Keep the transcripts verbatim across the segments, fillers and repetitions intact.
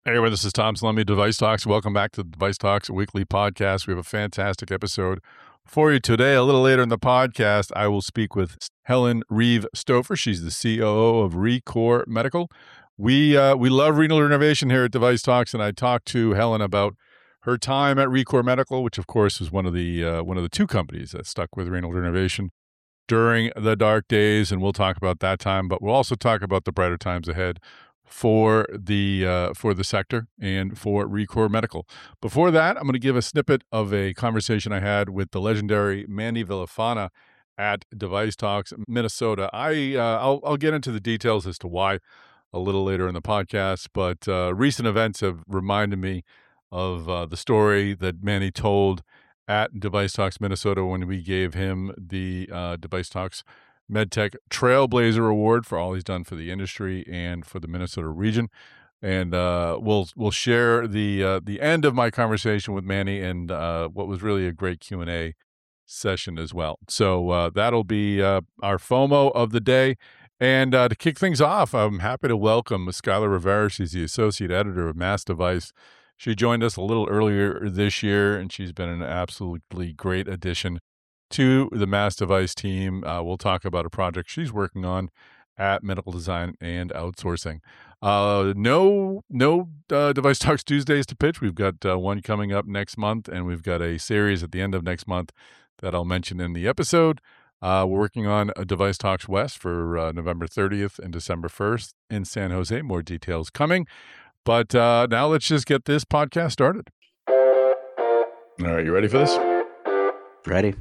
Hey everyone, this is Tom Salemi, Device Talks. Welcome back to the Device Talks weekly podcast. We have a fantastic episode for you today. A little later in the podcast, I will speak with Helen Reeve Stouffer. She's the C O O of ReCore Medical. We uh, we love renal innovation here at Device Talks, and I talked to Helen about her time at ReCore Medical, which of course is one of the uh, one of the two companies that stuck with renal innovation during the dark days, and we'll talk about that time. But we'll also talk about the brighter times ahead for the uh, for the sector and for ReCore Medical. Before that, I'm going to give a snippet of a conversation I had with the legendary Mandy Villafana at Device Talks Minnesota. I uh, I'll, I'll get into the details as to why a little later in the podcast, but uh, recent events have reminded me of uh, the story that Manny told at Device Talks Minnesota when we gave him the uh, Device Talks MedTech Trailblazer Award for all he's done for the industry and for the Minnesota region. And uh, we'll we'll share the uh, the end of my conversation with Manny and uh, what was really a great Q and A session as well. So uh, that'll be uh, our FOMO of the day. And uh, to kick things off, I'm happy to welcome Skylar Rivera. She's the associate editor of Mass Device. She joined us a little earlier this year, and she's been an absolutely great addition to the Mass Device team. Uh, we'll talk about a project she's working on at Medical Design and Outsourcing. Uh, no no uh, Device Talks Tuesdays to pitch. We've got uh, one coming up next month, and we've got a series at the end of next month that I'll mention in the episode. Uh, we're working on a Device Talks West for uh, November thirtieth and December first in San Jose. More details coming. But uh, now let's just get this podcast started. All right, you ready for this? Ready.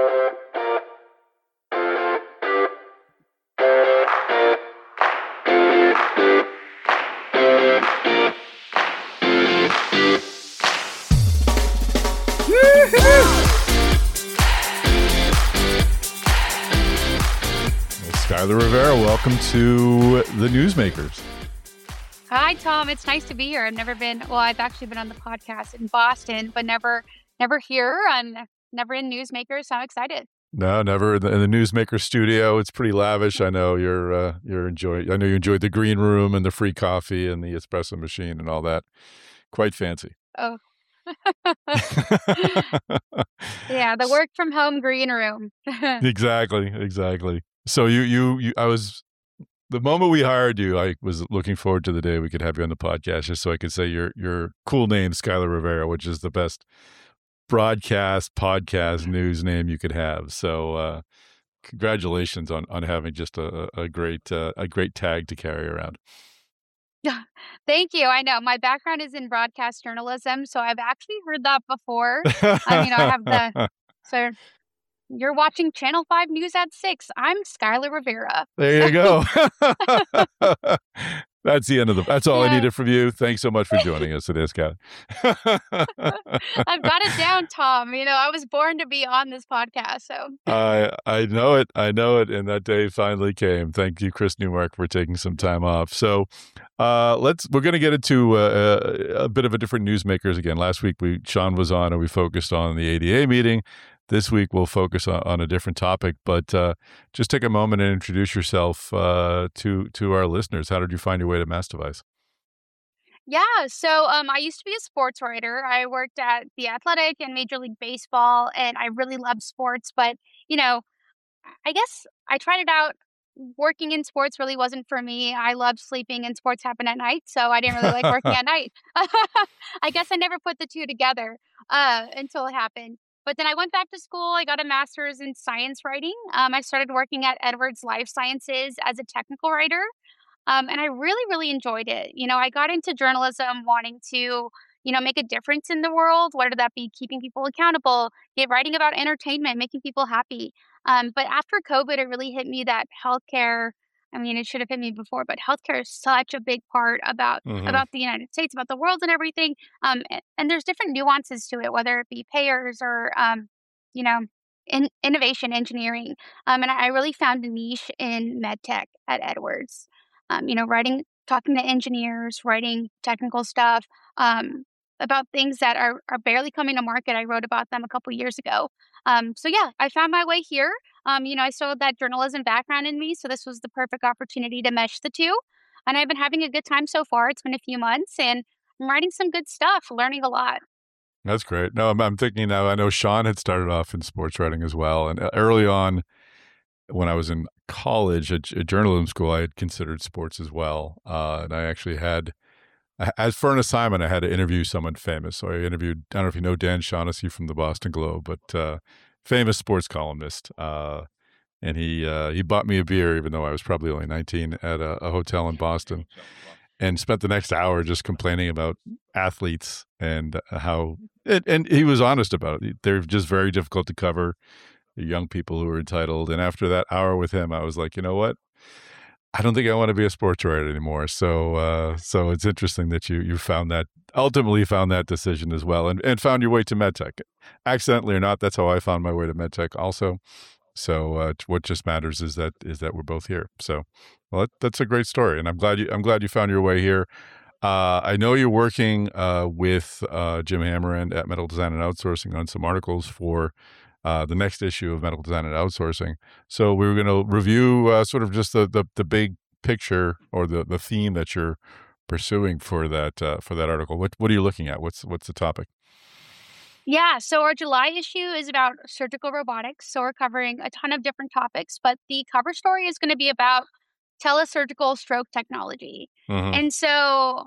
Skylar Rivera, welcome to the Newsmakers. Hi, Tom. It's nice to be here. I've never been, well, I've actually been on the podcast in Boston, but never, never here. I'm never in Newsmakers, so I'm excited. No, never in the, in the Newsmaker studio. It's pretty lavish. I know you're, uh, you're enjoying, I know you enjoyed the green room and the free coffee and the espresso machine and all that. Quite fancy. Oh. Yeah, the work from home green room. Exactly, exactly. So you, you, you, I was, the moment we hired you, I was looking forward to the day we could have you on the podcast just so I could say your, your cool name, Skylar Rivera, which is the best broadcast, podcast, news name you could have. So uh, congratulations on, on having just a, a great, uh, a great tag to carry around. Yeah, thank you. I know my background is in broadcast journalism, so I've actually heard that before. um, you know, I have the, so you're watching Channel five News at six. I'm Skylar Rivera. There you go. That's the end of the, that's all Yeah. I needed from you. Thanks so much for joining us today, Scott. I've got it down, Tom. You know, I was born to be on this podcast, so. I I know it. I know it. And that day finally came. Thank you, Chris Newmark, for taking some time off. So uh, let's, we're going to get into uh, a, a bit of a different newsmakers again. Last week, we Sean was on and we focused on the A D A meeting. This week, we'll focus on, on a different topic, but uh, just take a moment and introduce yourself uh, to to our listeners. How did you find your way to Mass Device? Yeah, so um, I used to be a sports writer. I worked at The Athletic and Major League Baseball, and I really loved sports. But, you know, I guess I tried it out. Working in sports really wasn't for me. I loved sleeping, and sports happen at night, so I didn't really like working at night. I guess I never put the two together uh, until it happened. But then I went back to school. I got a master's in science writing. Um, I started working at Edwards Life Sciences as a technical writer. Um, and I really, really enjoyed it. You know, I got into journalism wanting to, you know, make a difference in the world, whether that be keeping people accountable, get writing about entertainment, making people happy. Um, but after COVID, it really hit me that healthcare, I mean, it should have hit me before, but healthcare is such a big part about Mhm. about the United States, about the world and everything. Um, a- and there's different nuances to it, whether it be payers or, um, you know, in, innovation engineering. Um, and I I really found a niche in medtech at Edwards. Um, you know, writing, talking to engineers, writing technical stuff um, about things that are, are barely coming to market. I wrote about them a couple years ago. Um, so yeah, I found my way here. Um, you know, I still had that journalism background in me, so this was the perfect opportunity to mesh the two. And I've been having a good time so far. It's been a few months, and I'm writing some good stuff, learning a lot. That's great. No, I'm, I'm thinking now, I know Sean had started off in sports writing as well. And uh, early on, when I was in college at, at journalism school, I had considered sports as well. Uh, and I actually had, as for an assignment, I had to interview someone famous. So I interviewed, I don't know if you know Dan Shaughnessy from the Boston Globe, but uh, famous sports columnist. Uh, and he uh, he bought me a beer, even though I was probably only nineteen, at a, a hotel in Boston, and spent the next hour just complaining about athletes and uh, how, and, and he was honest about it. They're just very difficult to cover, the young people who are entitled. And after that hour with him, I was like, you know what? I don't think I want to be a sports writer anymore. So, uh, so it's interesting that you you found that, ultimately found that decision as well, and, and found your way to medtech, accidentally or not. That's how I found my way to medtech also. So, uh, what just matters is that is that we're both here. So, well, that, that's a great story, and I'm glad you I'm glad you found your way here. Uh, I know you're working uh, with uh, Jim Hammerend at Medical Design and Outsourcing on some articles for uh, the next issue of Medical Design and Outsourcing. So we were going to review uh, sort of just the, the the big picture, or the the theme that you're pursuing for that uh, for that article. What what are you looking at? What's what's the topic? Yeah, so our July issue is about surgical robotics. So we're covering a ton of different topics, but the cover story is going to be about telesurgical stroke technology. Mm-hmm. And so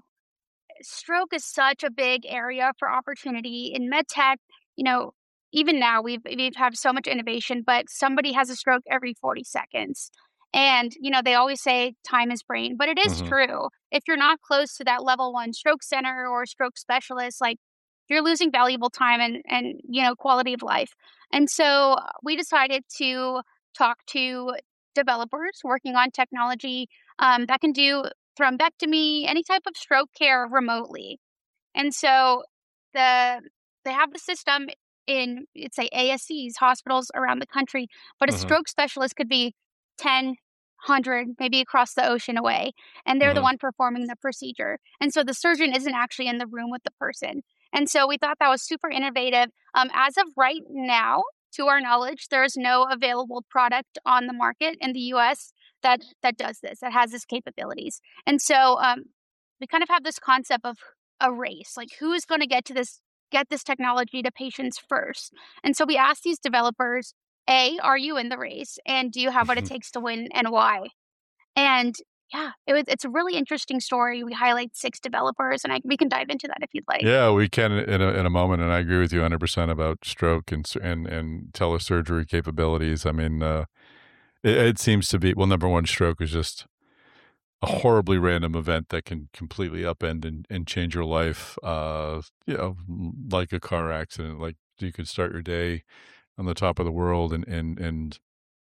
stroke is such a big area for opportunity in med tech. You know, even now we've we've had so much innovation, but somebody has a stroke every forty seconds. And, you know, they always say time is brain, but it is Mm-hmm. true. If you're not close to that level one stroke center or stroke specialist, like you're losing valuable time and and you know, quality of life. And so uh, we decided to talk to developers working on technology um, that can do thrombectomy, any type of stroke care remotely. And so the they have the system in, it's say A S Cs, hospitals around the country, but a Mm-hmm. stroke specialist could be ten, one hundred, maybe across the ocean away, and they're the Mm-hmm. one performing the procedure. And so the surgeon isn't actually in the room with the person. And so we thought that was super innovative. Um, as of right now, to our knowledge, there is no available product on the market in the U S that that does this, that has this capabilities. And so um, we kind of have this concept of a race, like who is going to get to this get this technology to patients first. And so we asked these developers, A, are you in the race? And do you have what it takes to win, and why? And yeah, it was it's a really interesting story. We highlight six developers, and I, we can dive into that if you'd like. Yeah, we can in a, in a moment, and I agree with you one hundred percent about stroke and s- and and telesurgery capabilities. I mean, uh, it, it seems to be, well, number one, stroke is just a horribly random event that can completely upend and, and change your life. Uh, you know, m- like a car accident. Like, you could start your day on the top of the world and and and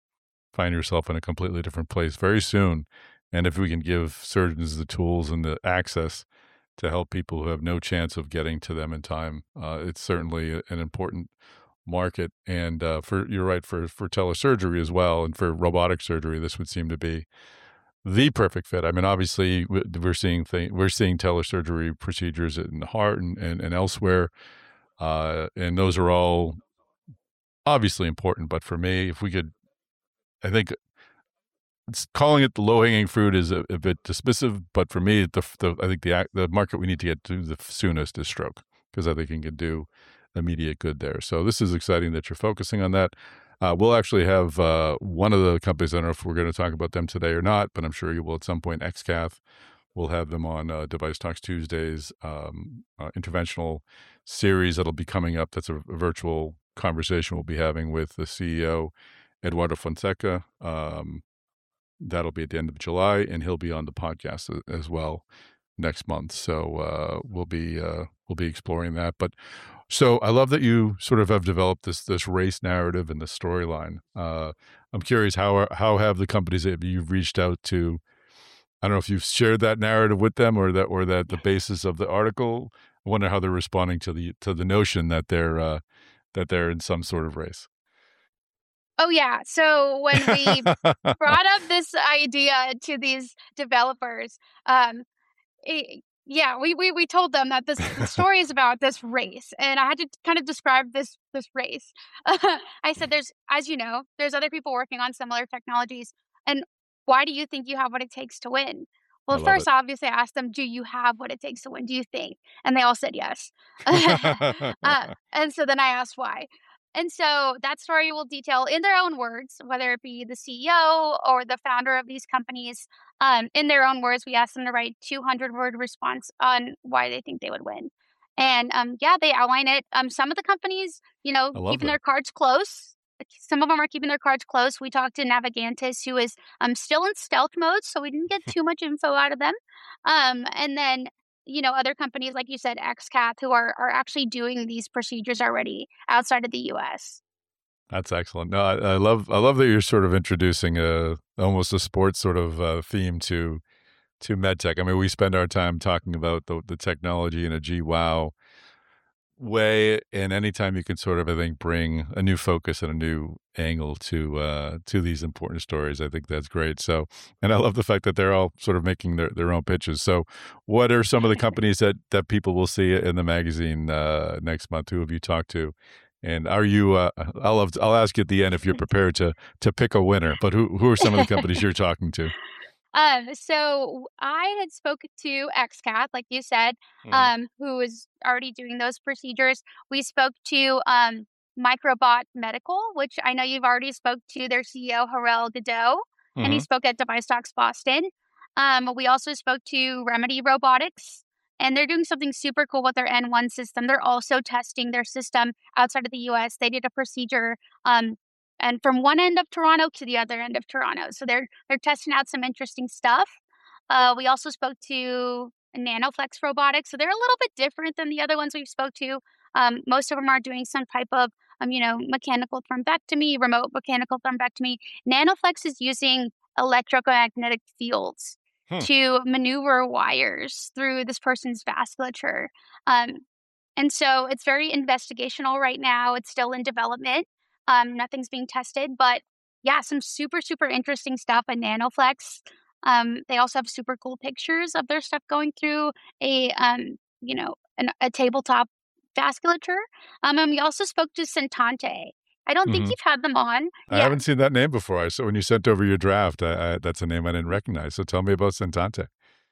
find yourself in a completely different place very soon. And if we can give surgeons the tools and the access to help people who have no chance of getting to them in time, uh, it's certainly a- an important market. And uh, for you're right, for for telesurgery as well, and for robotic surgery, this would seem to be the perfect fit. I mean, obviously, w- we're seeing thing, we're seeing telesurgery procedures in the heart and and, and elsewhere, uh, and those are all obviously important. But for me, if we could, I think it's, calling it the low hanging fruit is a, a bit dismissive, but for me, the, the I think the ac- the market we need to get to the soonest is stroke, because I think it can do immediate good there. So this is exciting that you're focusing on that. Uh, we'll actually have uh, one of the companies. I don't know if we're going to talk about them today or not, but I'm sure you will at some point. X C A T. We'll have them on uh, Device Talks Tuesdays, um, uh, interventional series that'll be coming up. That's a, a virtual conversation we'll be having with the C E O, Eduardo Fonseca. Um, That'll be at the end of July, and he'll be on the podcast as well next month. So uh, we'll be uh, we'll be exploring that. But so I love that you sort of have developed this this race narrative and this storyline. Uh, I'm curious, how are, how have the companies that you've reached out to? I don't know if you've shared that narrative with them, or that or that the basis of the article. I wonder how they're responding to the to the notion that they're uh, that they're in some sort of race. Oh yeah. So when we brought up this idea to these developers, um, Eh, yeah, we we we told them that this the story is about this race, and I had to kind of describe this this race. I said, "There's, as you know, there's other people working on similar technologies, and why do you think you have what it takes to win? Well, I love first, it. obviously, I asked them, "Do you have what it takes to win? Do you think?" And they all said yes. uh, and so then I asked why. And so that story will detail in their own words, whether it be the C E O or the founder of these companies, um, in their own words, we asked them to write two hundred word response on why they think they would win. And um, yeah, they outline it. Um, some of the companies, you know, I love keeping that. their cards close. Some of them are keeping their cards close. We talked to Navigantis, who is um, still in stealth mode, so we didn't get too much info out of them. Um, and then, you know, other companies, like you said, X CAT, who are, are actually doing these procedures already outside of the U S. That's excellent. No, I, I love I love that you're sort of introducing a almost a sports sort of uh, theme to to medtech. I mean, we spend our time talking about the the technology in a G wow way, and anytime you can sort of, I think, bring a new focus and a new angle to uh, to these important stories, I think that's great. So, and I love the fact that they're all sort of making their, their own pitches. So, what are some of the companies that that people will see in the magazine uh, next month? Who have you talked to? And are you? Uh, I'll have, I'll ask you at the end if you're prepared to to pick a winner. But who who are some of the companies you're talking to? Um, so I had spoken to X CAT, like you said, Hmm. um, who is already doing those procedures. We spoke to um, Microbot Medical, which I know you've already spoke to their C E O, Harel Godot, and he Hmm. spoke at Device Talks Boston. Um, we also spoke to Remedy Robotics, and they're doing something super cool with their N one system. They're also testing their system outside of the U S. They did a procedure um, and from one end of Toronto to the other end of Toronto. So they're they're testing out some interesting stuff. Uh, we also spoke to Nanoflex Robotics, so they're a little bit different than the other ones we've spoke to. Um, most of them are doing some type of, um, you know, mechanical thrombectomy, remote mechanical thrombectomy. Nanoflex is using electromagnetic fields Hmm. to maneuver wires through this person's vasculature. Um, and so it's very investigational right now. It's still in development. Um, nothing's being tested, but yeah, some super, super interesting stuff at Nanoflex. Um, they also have super cool pictures of their stuff going through a, um, you know, an, a tabletop vasculature. Um, and we also spoke to Centante. I don't think Hmm. you've had them on. I Yeah. haven't seen that name before. I so when you sent over your draft, I, I, that's a name I didn't recognize. So tell me about Centante.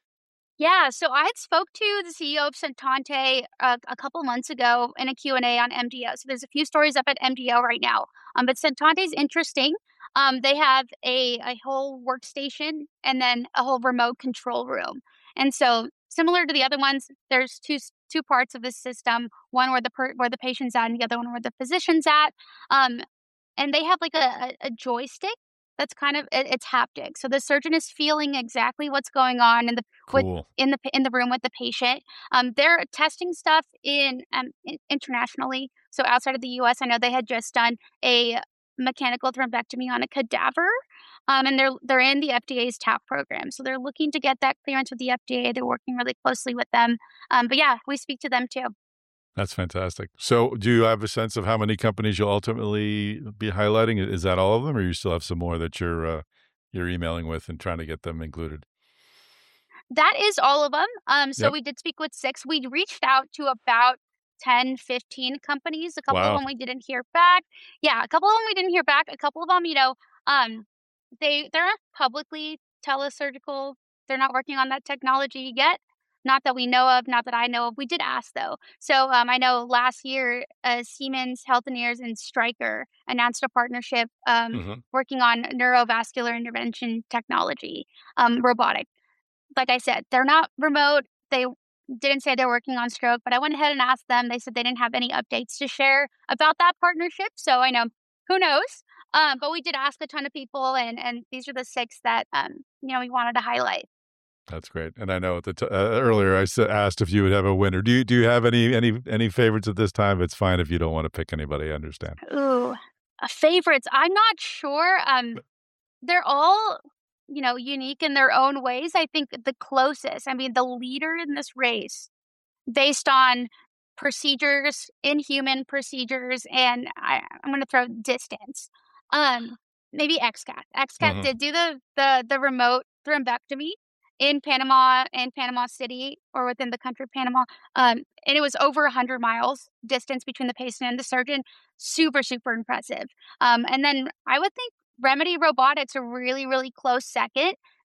Yeah, so I had spoke to the C E O of Centante uh, a couple months ago in a Q and A on M D O. So there's a few stories up at M D O right now. Um, but Centante is interesting. Um, they have a, a whole workstation and then a whole remote control room. And so similar to the other ones, there's two s- two parts of this system. One where the per, where the patient's at, and the other one where the physician's at. Um, and they have like a, a, a joystick that's kind of it, it's haptic. So the surgeon is feeling exactly what's going on in the with Cool. in the pa- in the room with the patient. Um, they're testing stuff in um in, internationally. So outside of the U S, I know they had just done a mechanical thrombectomy on a cadaver. Um, and they're they're in the F D A's TAP program, so they're looking to get that clearance with the F D A. They're working really closely with them. Um, but yeah, we speak to them too. That's fantastic. So, do you have a sense of how many companies you'll ultimately be highlighting? Is that all of them, or you still have some more that you're uh, you're emailing with and trying to get them included? That is all of them. Um, so Yep. we did speak with six. We reached out to about ten, fifteen companies. A couple of Wow. them we didn't hear back. Yeah, a couple of them we didn't hear back. A couple of them, you know, um, they they're not publicly telesurgical. They're not working on that technology yet. Not that we know of, not that I know of. We did ask though. So um, I know last year, uh, Siemens Healthineers and Stryker announced a partnership um, Hmm. working on neurovascular intervention technology, um, robotic. Like I said, they're not remote. They didn't say they're working on stroke, but I went ahead and asked them. They said they didn't have any updates to share about that partnership. So I know who knows. Um, but we did ask a ton of people, and and these are the six that um, you know we wanted to highlight. That's great. And I know at the t- uh, earlier I s- asked if you would have a winner. Do you do you have any any any favorites at this time? It's fine if you don't want to pick anybody. I understand. Ooh, uh, favorites. I'm not sure. Um, they're all you know unique in their own ways. I think the closest. I mean, the leader in this race based on procedures, inhuman procedures, and I I'm gonna throw distance. Um, maybe X CAT. X CAT Hmm. did do the the the remote thrombectomy in Panama in Panama City or within the country of Panama. Um, and it was over one hundred miles distance between the patient and the surgeon. Super, super impressive. Um, and then I would think Remedy Robotics a really, really close second.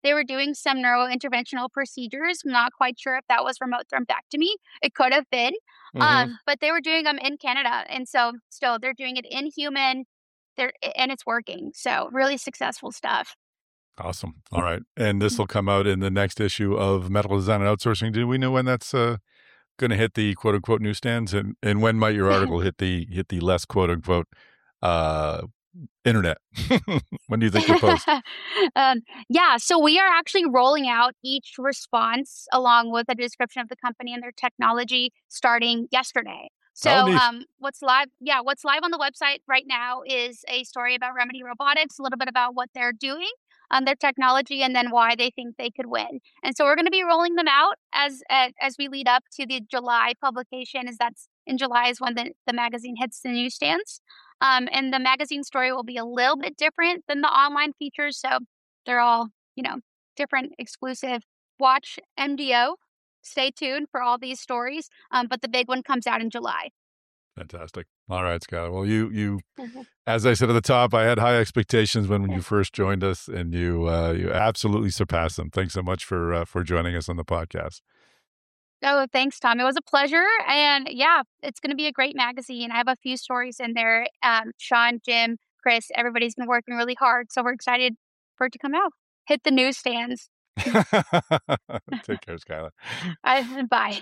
they were doing some neurointerventional procedures. I'm not quite sure if that was remote thrombectomy. It could have been. Hmm. Um, but they were doing them in Canada. And so still they're doing it in human. They're and it's working. So really successful stuff. Awesome. All right. And this will come out in the next issue of Medical Design and Outsourcing. Do we know when that's uh, going to hit the quote unquote newsstands? And and when might your article hit the hit the less quote unquote uh, internet? When do you think you'll post? um, yeah, so we are actually rolling out each response along with a description of the company and their technology starting yesterday. Oh, So, neat. um, what's live? Yeah, what's live on the website right now is a story about Remedy Robotics, a little bit about what they're doing, um, their technology, and then why they think they could win. And so, we're going to be rolling them out as uh, as we lead up to the July publication. Is that's in July is when the, the magazine hits the newsstands. Um, and the magazine story will be a little bit different than the online features. So they're all, you know, different, exclusive. Watch M D O. Stay tuned for all these stories. Um, but the big one comes out in July. Fantastic. All right, Skylar. Well, you you Mhm. as I said at the top, I had high expectations when, when you first joined us, and you uh, you absolutely surpassed them. Thanks so much for uh, for joining us on the podcast. Oh, thanks, Tom. It was a pleasure. And yeah, it's going to be a great magazine. I have a few stories in there. Um, Sean, Jim, Chris, everybody's been working really hard. So we're excited for it to come out. Hit the newsstands. Take care, Skylar. I, bye.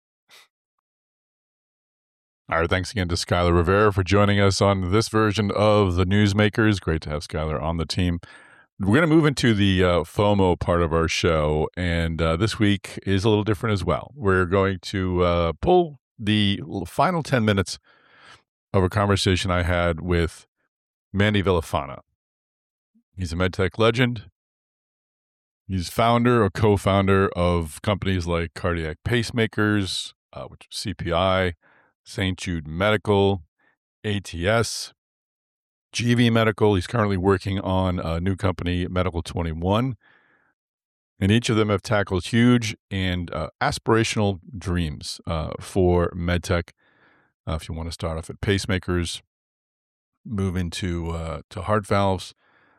All right, thanks again to Skylar Rivera for joining us on this version of the Newsmakers. Great to have Skylar on the team. We're going to move into the uh, FOMO part of our show, and uh, this week is a little different as well. We're going to uh, pull the final ten minutes of a conversation I had with Manny Villafana. He's a medtech legend. He's founder or co-founder of companies like Cardiac Pacemakers, uh, which is C P I, Saint Jude Medical, A T S, G V Medical. He's currently working on a new company, Medical twenty-one. And each of them have tackled huge and uh, aspirational dreams uh, for medtech. Uh, if you want to start off at pacemakers, move into uh, to heart valves.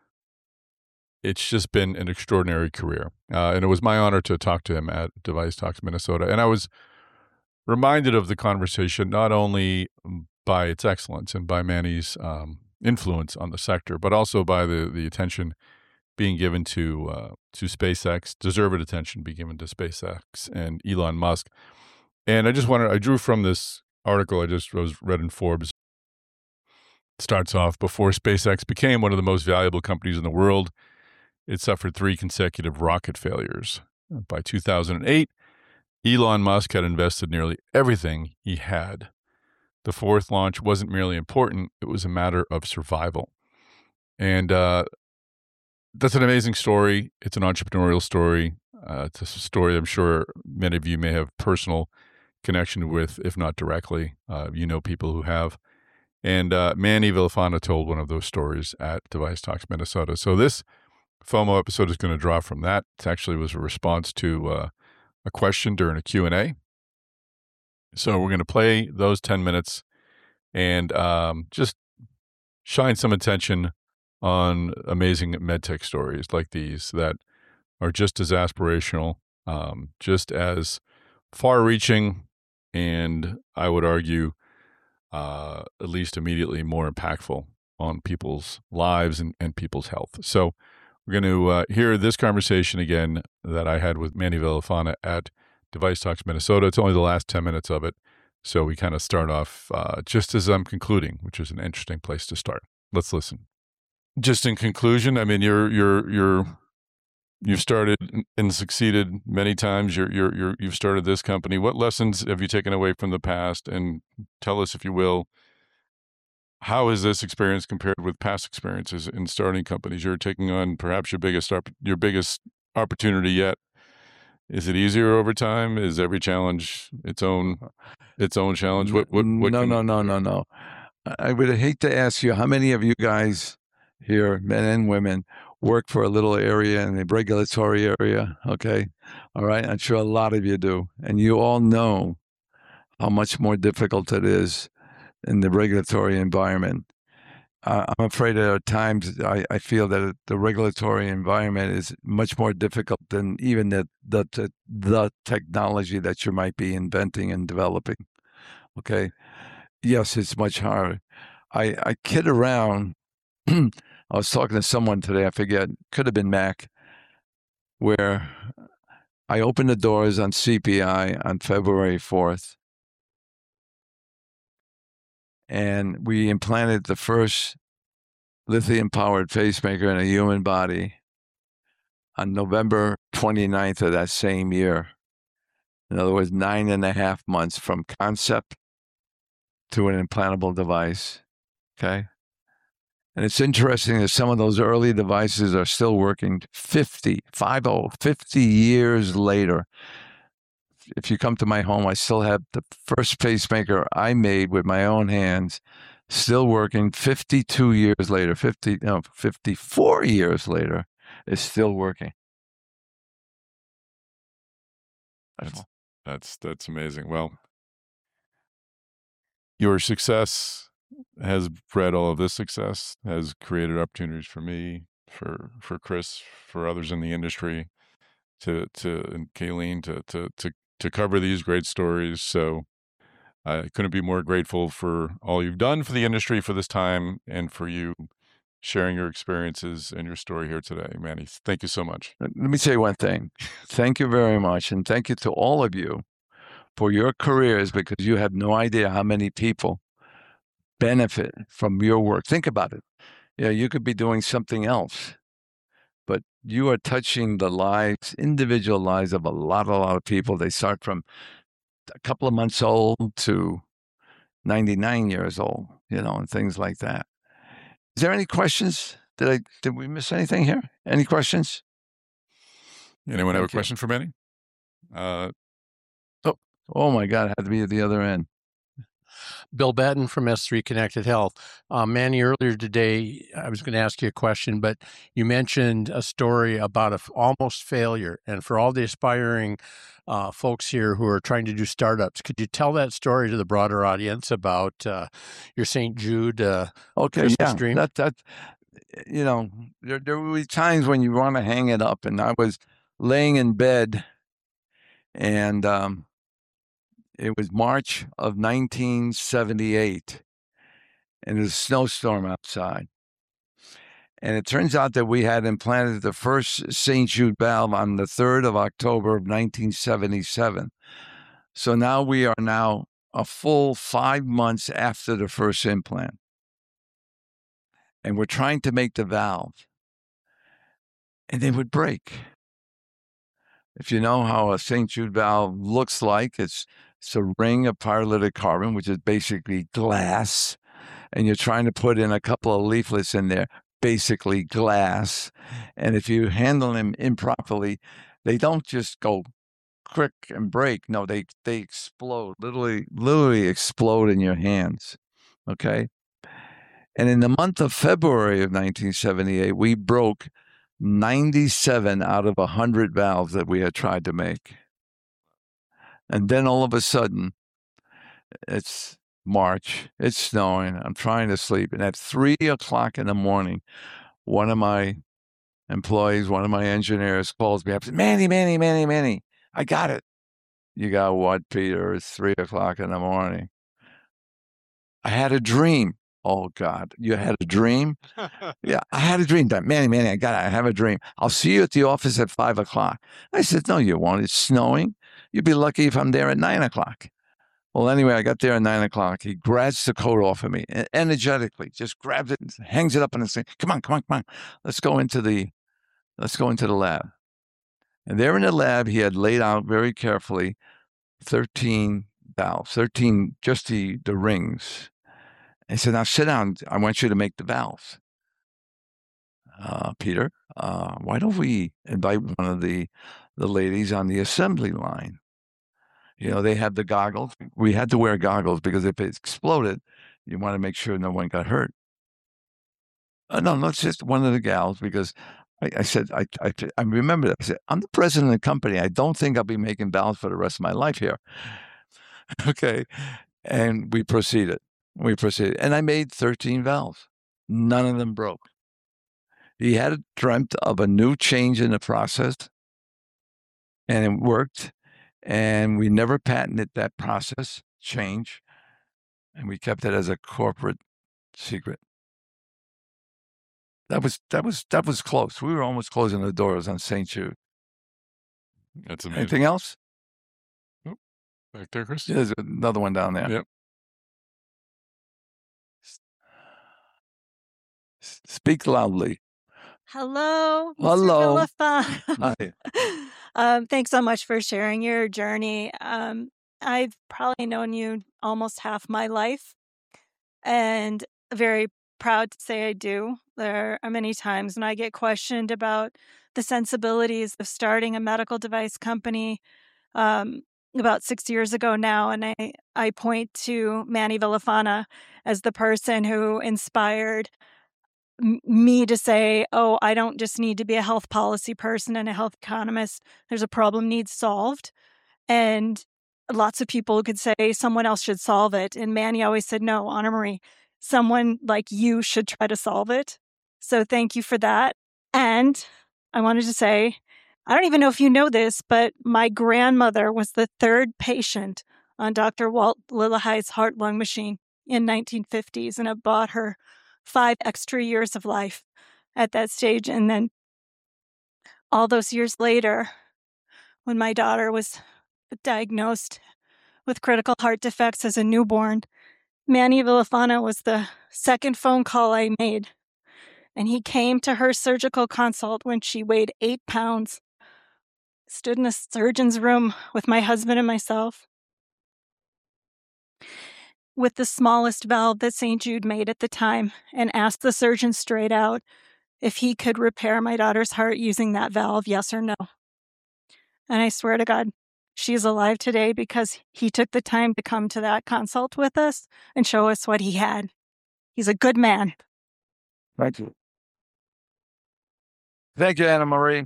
It's just been an extraordinary career. Uh, and it was my honor to talk to him at Device Talks Minnesota. And I was reminded of the conversation not only by its excellence and by Manny's um, influence on the sector, but also by the, the attention being given to uh, to SpaceX, deserved attention being given to SpaceX and Elon Musk. And I just wanted, I drew from this article I just was read in Forbes. It starts off, before SpaceX became one of the most valuable companies in the world, it suffered three consecutive rocket failures. By two thousand eight, Elon Musk had invested nearly everything he had. The fourth launch wasn't merely important, it was a matter of survival. And uh, that's an amazing story. It's an entrepreneurial story. Uh, it's a story I'm sure many of you may have personal connection with, if not directly. Uh, you know people who have. And uh, Manny Villafana told one of those stories at Device Talks Minnesota. So this FOMO episode is going to draw from that. It actually was a response to uh, a question during a Q and A. So we're going to play those ten minutes and um, just shine some attention on amazing medtech stories like these that are just as aspirational, um, just as far-reaching, and I would argue uh, at least immediately more impactful on people's lives and, and people's health. So we're going to uh, hear this conversation again that I had with Manny Villafana at Device Talks Minnesota. It's only the last ten minutes of it. So we kind of start off uh, just as I'm concluding, which is an interesting place to start. Let's listen. Just in conclusion, I mean, you're you're you're you've started and succeeded many times. You're you're you're you've started this company. What lessons have you taken away from the past? And tell us, if you will, how is this experience compared with past experiences in starting companies? You're taking on perhaps your biggest your biggest opportunity yet. Is it easier over time? Is every challenge its own its own challenge? What what what? No, can... no, no, no, no. I would hate to ask you how many of you guys here, men and women, work for a little area in the regulatory area. Okay, all right. I'm sure a lot of you do, and you all know how much more difficult it is in the regulatory environment. I'm afraid that at times I, I feel that the regulatory environment is much more difficult than even the, the the technology that you might be inventing and developing. Okay, yes, it's much harder. I, I kid around. I was talking to someone today, I forget, could have been Mac, where I opened the doors on C P I on February fourth, and we implanted the first lithium-powered pacemaker in a human body on November twenty-ninth of that same year. In other words, nine and a half months from concept to an implantable device, okay? And it's interesting that some of those early devices are still working fifty, fifty, fifty years later. If you come to my home, I still have the first pacemaker I made with my own hands, still working fifty-two years later, fifty, no, fifty-four years later, it's still working. That's, that's, that's amazing. Well, your success has bred all of this success, has created opportunities for me, for, for Chris, for others in the industry, to, to, and Kayleen, to, to, to, to cover these great stories. So I couldn't be more grateful for all you've done for the industry for this time, and for you sharing your experiences and your story here today, Manny. Thank you so much. Let me say one thing. Thank you very much. And thank you to all of you for your careers, because you have no idea how many people benefit from your work. Think about it. Yeah, you could be doing something else, but you are touching the lives, individual lives of a lot, a lot of people. They start from a couple of months old to ninety-nine years old, you know, and things like that. Is there any questions? Did I, did we miss anything here? Any questions? Anyone have Thank a you. question for Manny? Uh, Oh my God, it had to be at the other end. Bill Batten from S three Connected Health. Uh, Manny, earlier today, I was going to ask you a question, but you mentioned a story about a f- almost failure. And for all the aspiring uh, folks here who are trying to do startups, could you tell that story to the broader audience about uh, your Saint Jude uh, Okay, Christmas yeah, dream? that that you know, there there will be times when you want to hang it up, and I was laying in bed, and um, it was March of nineteen seventy-eight, and there's a snowstorm outside. And it turns out that we had implanted the first Saint Jude valve on the third of October of nineteen seventy-seven. So now we are now a full five months after the first implant. And we're trying to make the valve, and they would break. If you know how a Saint Jude valve looks like, it's, it's a ring of pyrolytic carbon, which is basically glass, and you're trying to put in a couple of leaflets in there, basically glass. And if you handle them improperly, they don't just go quick and break. No, they they explode, literally, literally explode in your hands. Okay. And in the month of February of nineteen seventy-eight, we broke ninety-seven out of one hundred valves that we had tried to make. And then all of a sudden, it's March, it's snowing, I'm trying to sleep. And at three o'clock in the morning, one of my employees, one of my engineers calls me up and says, Manny, Manny, Manny, Manny, I got it. You got what, Peter? It's three o'clock in the morning. I had a dream. Oh, God, you had a dream? Yeah, I had a dream. Manny, Manny, I got it. I have a dream. I'll see you at the office at five o'clock. I said, no, you won't. It's snowing. You'd be lucky if I'm there at nine o'clock. Well, anyway, I got there at nine o'clock. He grabs the coat off of me energetically, just grabs it, hangs it up on the thing. Come on, come on, come on. Let's go into the, let's go into the lab. And there in the lab, he had laid out very carefully thirteen valves, thirteen, just the, the rings. And he said, now sit down. I want you to make the valves. Uh, Peter, uh, why don't we invite one of the, the ladies on the assembly line? You know, they had the goggles. We had to wear goggles because if it exploded, you want to make sure no one got hurt. Uh, no, not just one of the gals, because I, I said, I, I, I remember that. I said, I'm the president of the company. I don't think I'll be making valves for the rest of my life here. Okay. And we proceeded. We proceeded. And I made thirteen valves. None of them broke. He had dreamt of a new change in the process, and it worked. And we never patented that process change, and we kept it as a corporate secret. That was that was that was close. We were almost closing the doors on Saint Jude. That's amazing. Anything else? Back there, Chris? There's another one down there. Yep. S- Speak loudly. Hello, Mister Hello. Villafana. Hi. um, thanks so much for sharing your journey. Um, I've probably known you almost half my life, and very proud to say I do. There are many times when I get questioned about the sensibilities of starting a medical device company um, about six years ago now, and I, I point to Manny Villafana as the person who inspired m- me to say, oh, I don't just need to be a health policy person and a health economist. There's a problem needs solved. And lots of people could say someone else should solve it. And Manny always said, no, Anna Marie, someone like you should try to solve it. So thank you for that. And I wanted to say, I don't even know if you know this, but my grandmother was the third patient on Doctor Walt Lillehei's heart-lung machine in nineteen fifties, and it bought her five extra years of life at that stage. And then all those years later, when my daughter was diagnosed with critical heart defects as a newborn, Manny Villafana was the second phone call I made. And he came to her surgical consult when she weighed eight pounds, stood in the surgeon's room with my husband and myself, with the smallest valve that Saint Jude made at the time, and asked the surgeon straight out if he could repair my daughter's heart using that valve, yes or no. And I swear to God, she's alive today because he took the time to come to that consult with us and show us what he had. He's a good man. Thank you. Thank you, Anna Marie.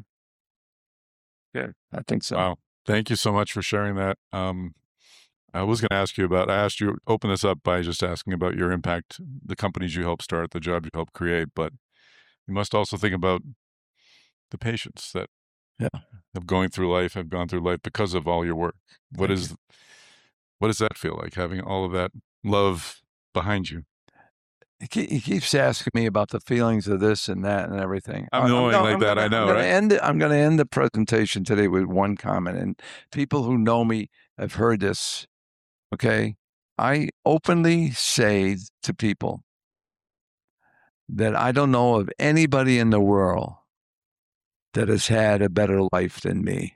Good. I think so. Wow. Thank you so much for sharing that. Um, I was going to ask you about, I asked you, open this up by just asking about your impact, the companies you helped start, the jobs you helped create, but you must also think about the patients that Yeah. have going through life, have gone through life because of all your work. What Thank is, what does that feel like, having all of that love behind you? He, ke- he keeps asking me about the feelings of this and that and everything. I'm annoying go- like that, gonna, I know, I'm gonna right? End it, I'm going to end the presentation today with one comment. And people who know me have heard this, okay? I openly say to people that I don't know of anybody in the world that has had a better life than me.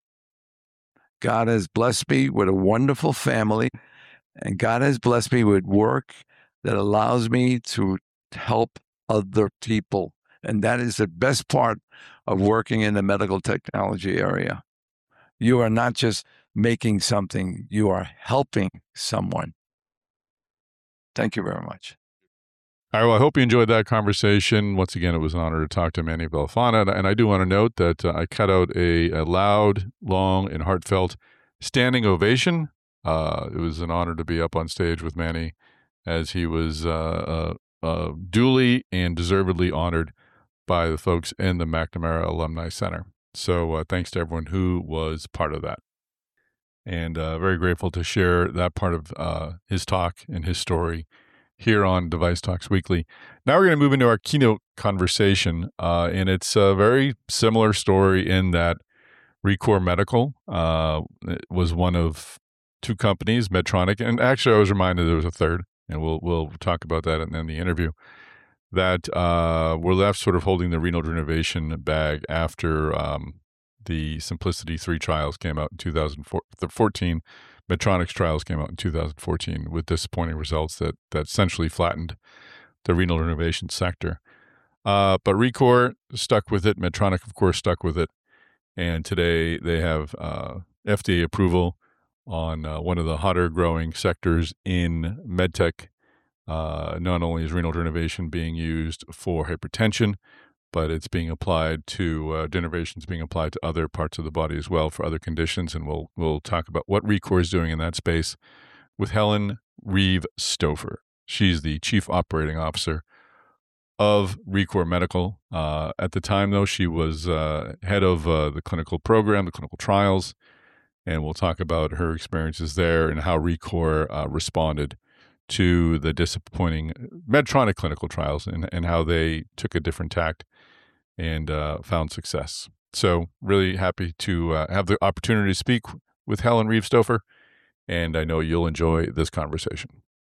God has blessed me with a wonderful family, and God has blessed me with work that allows me to help other people. And that is the best part of working in the medical technology area. You are not just making something, you are helping someone. Thank you very much. All right, well, I hope you enjoyed that conversation. Once again, it was an honor to talk to Manny Villafana. And I do want to note that uh, I cut out a, a loud, long, and heartfelt standing ovation. Uh, it was an honor to be up on stage with Manny as he was uh, uh, uh, duly and deservedly honored by the folks in the McNamara Alumni Center. So uh, thanks to everyone who was part of that. And uh, very grateful to share that part of uh, his talk and his story here on Device Talks Weekly. Now we're going to move into our keynote conversation, uh, and it's a very similar story in that Recor Medical uh, was one of two companies, Medtronic, and actually I was reminded there was a third, and we'll we'll talk about that in, in the interview, that uh, were left sort of holding the renal denervation bag after um, the Simplicity three trials came out in two thousand fourteen. Medtronic's trials came out in two thousand fourteen with disappointing results that that essentially flattened the renal denervation sector. Uh, but Recor stuck with it. Medtronic, of course, stuck with it. And today they have uh, F D A approval on uh, one of the hotter growing sectors in medtech. Uh, not only is renal denervation being used for hypertension, but it's being applied to, uh, denervation is being applied to other parts of the body as well for other conditions. And we'll we'll talk about what Recor is doing in that space with Helen Reeve Stouffer. She's the Chief Operating Officer of Recor Medical. Uh, at the time, though, she was uh, head of uh, the clinical program, the clinical trials, and we'll talk about her experiences there and how Recor uh, responded to the disappointing Medtronic clinical trials and, and how they took a different tact and uh, found success. So really happy to uh, have the opportunity to speak with Helen Reeve Stauffer, and I know you'll enjoy this conversation.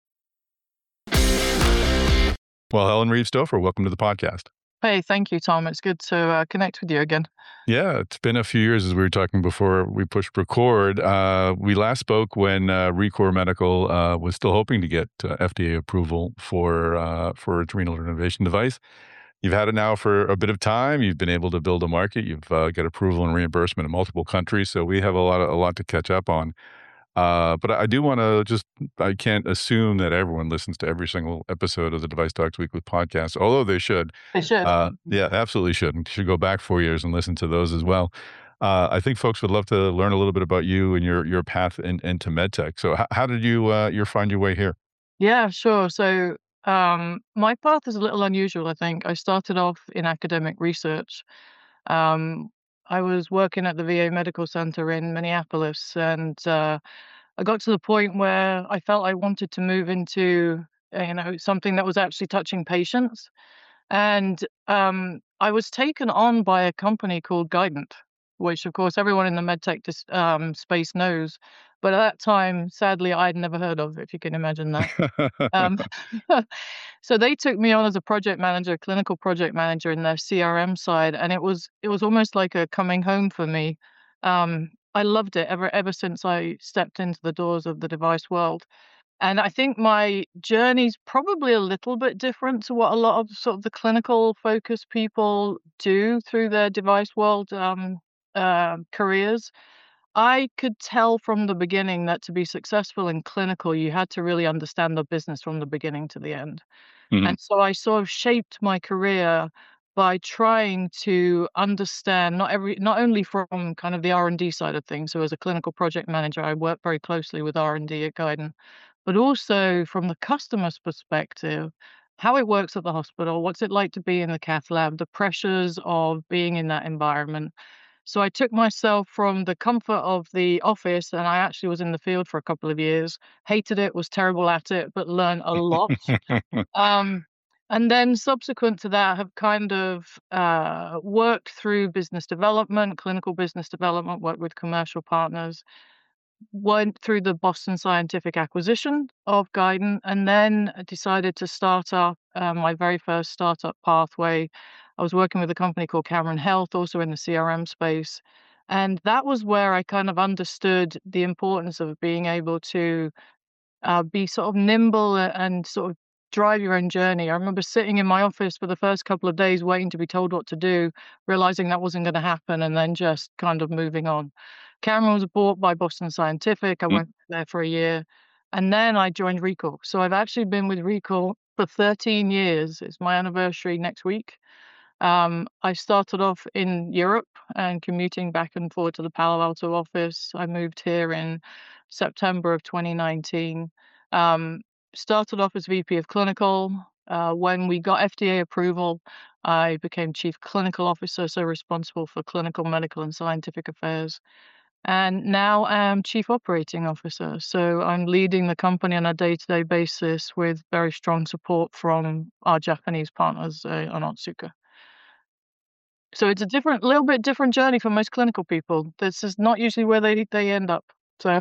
Well, Helen Reeve Stauffer, welcome to the podcast. Hey, thank you, Tom. It's good to uh, connect with you again. Yeah, it's been a few years, as we were talking before we pushed record. Uh, we last spoke when uh, Recor Medical uh, was still hoping to get uh, F D A approval for uh, for its renal denervation device. You've had it now for a bit of time. You've been able to build a market. You've uh, got approval and reimbursement in multiple countries, so we have a lot of, a lot to catch up on. Uh, but I do want to just, I can't assume that everyone listens to every single episode of the Device Talks Weekly podcast, although they should. They should. Uh, yeah, absolutely should. And you should go back four years and listen to those as well. Uh, I think folks would love to learn a little bit about you and your your path in, into medtech. So, h- how did you uh, you find your way here? Yeah, sure. So um, my path is a little unusual, I think. I started off in academic research. Um, I was working at the V A Medical Center in Minneapolis, and uh, I got to the point where I felt I wanted to move into, uh, you know, something that was actually touching patients. And um, I was taken on by a company called Guidant, which of course everyone in the medtech dis- um, space knows. But at that time, sadly, I'd never heard of, if you can imagine that. Um, so they took me on as a project manager, clinical project manager in their C R M side, and it was it was almost like a coming home for me. Um, I loved it ever ever since I stepped into the doors of the device world. And I think my journey's probably a little bit different to what a lot of sort of the clinical focused people do through their device world um, uh, careers. I could tell from the beginning that to be successful in clinical, you had to really understand the business from the beginning to the end. Mhm. And so I sort of shaped my career by trying to understand not every not only from kind of the R and D side of things. So as a clinical project manager, I work very closely with R and D at Guidant, but also from the customer's perspective, how it works at the hospital, what's it like to be in the cath lab, the pressures of being in that environment. So I took myself from the comfort of the office, and I actually was in the field for a couple of years, hated it, was terrible at it, but learned a lot. Um, and then subsequent to that, have kind of uh, worked through business development, clinical business development, worked with commercial partners, went through the Boston Scientific acquisition of Guidant, and then decided to start up uh, my very first startup pathway. I was working with a company called Cameron Health, also in the C R M space. And that was where I kind of understood the importance of being able to uh, be sort of nimble a- and sort of drive your own journey. I remember sitting in my office for the first couple of days waiting to be told what to do, realizing that wasn't going to happen, and then just kind of moving on. Cameron was bought by Boston Scientific. I Mm. went there for a year, and then I joined Recall. So I've actually been with Recall for thirteen years. It's my anniversary next week. Um, I started off in Europe and commuting back and forth to the Palo Alto office. I moved here in September of twenty nineteen. Um, started off as V P of clinical. Uh, when we got F D A approval, I became Chief Clinical Officer, so responsible for clinical, medical, and scientific affairs. And now I'm Chief Operating Officer. So I'm leading the company on a day to day basis with very strong support from our Japanese partners, uh, Onotsuka. So it's a different, little bit different journey for most clinical people. This is not usually where they they end up. So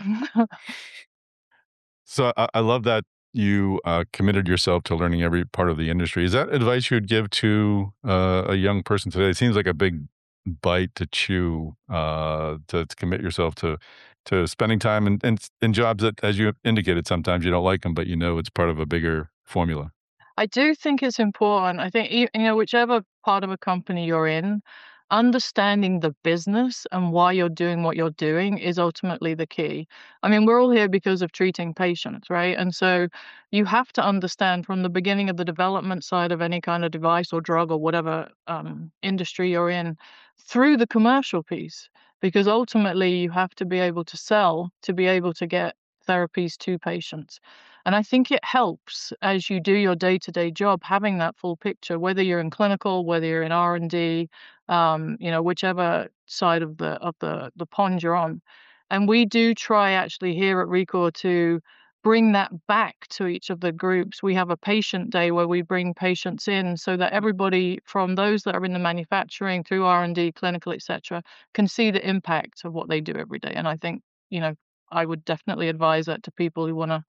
So I, I love that you uh, committed yourself to learning every part of the industry. Is that advice you would give to uh, a young person today? It seems like a big bite to chew, uh, to, to commit yourself to to spending time in, in, in jobs that, as you indicated, sometimes you don't like them, but you know it's part of a bigger formula. I do think it's important. I think you you know whichever part of a company you're in, understanding the business and why you're doing what you're doing is ultimately the key. I mean, we're all here because of treating patients, right? And so you have to understand from the beginning of the development side of any kind of device or drug or whatever um, industry you're in through the commercial piece, because ultimately you have to be able to sell to be able to get therapies to patients. And I think it helps as you do your day-to-day job, having that full picture, whether you're in clinical, whether you're in R and D, um, you know, whichever side of the of the the pond you're on. And we do try actually here at Recor to bring that back to each of the groups. We have a patient day where we bring patients in so that everybody from those that are in the manufacturing through R and D, clinical, et cetera, can see the impact of what they do every day. And I think, you know, I would definitely advise that to people who want to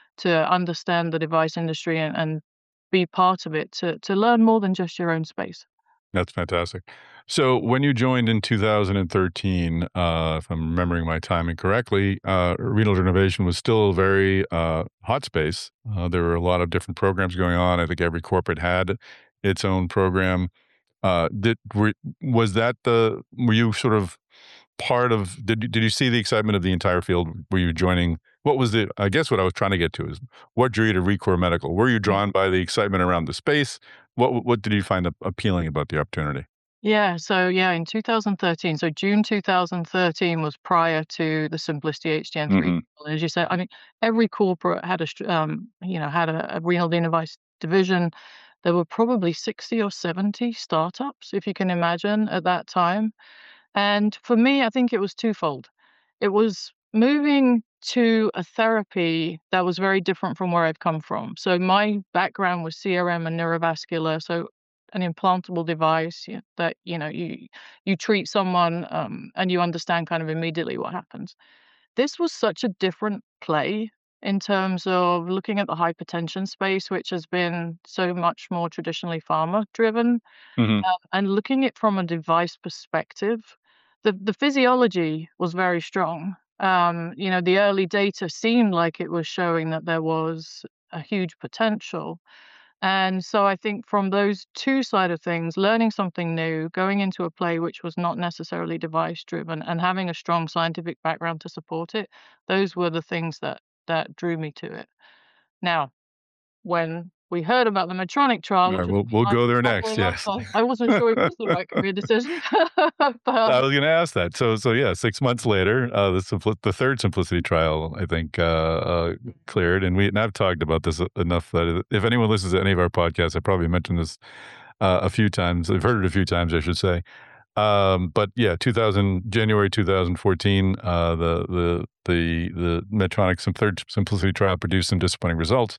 to understand the device industry and, and be part of it, to to learn more than just your own space. That's fantastic. So when you joined in two thousand thirteen, uh, if I'm remembering my timing correctly, uh, renal denervation was still a very uh, hot space. Uh, there were a lot of different programs going on. I think every corporate had its own program. Uh, did were, was that the were you sort of part of? Did you, did you see the excitement of the entire field? Were you joining? What was the? I guess what I was trying to get to is what drew you to Recor Medical? Were you drawn by the excitement around the space? What what did you find appealing about the opportunity? Yeah, so yeah, in two thousand thirteen, so June two thousand thirteen was prior to the Symplicity H D N three. Mhm. As you said, I mean, every corporate had a, str- um, you know, had a, a renal device division. There were probably sixty or seventy startups, if you can imagine, at that time. And for me, I think it was twofold. It was moving to a therapy that was very different from where I've come from. So my background was C R M and neurovascular, so an implantable device, yeah, that you know you you treat someone, um, and you understand kind of immediately what happens. This was such a different play in terms of looking at the hypertension space, which has been so much more traditionally pharma driven, Mhm. uh, and looking at from a device perspective. The the physiology was very strong. Um, you know, the early data seemed like it was showing that there was a huge potential. And so I think from those two side of things, learning something new, going into a play which was not necessarily device driven, and having a strong scientific background to support it, those were the things that that drew me to it. Now, when we heard about the Medtronic trial, All right, which was we'll we'll five go there next. following up, Yes. I I wasn't sure it was the right career decision. I But was going to ask that. So, so yeah, six months later, uh, the Simpli- the third Simplicity trial, I think, uh, uh, cleared, and we and I've talked about this enough that if anyone listens to any of our podcasts, I probably mentioned this uh, a few times. I've heard it a few times, I should say. Um, but yeah, two thousand January two thousand fourteen, uh, the the the the Medtronic Sim- third Simplicity trial produced some disappointing results.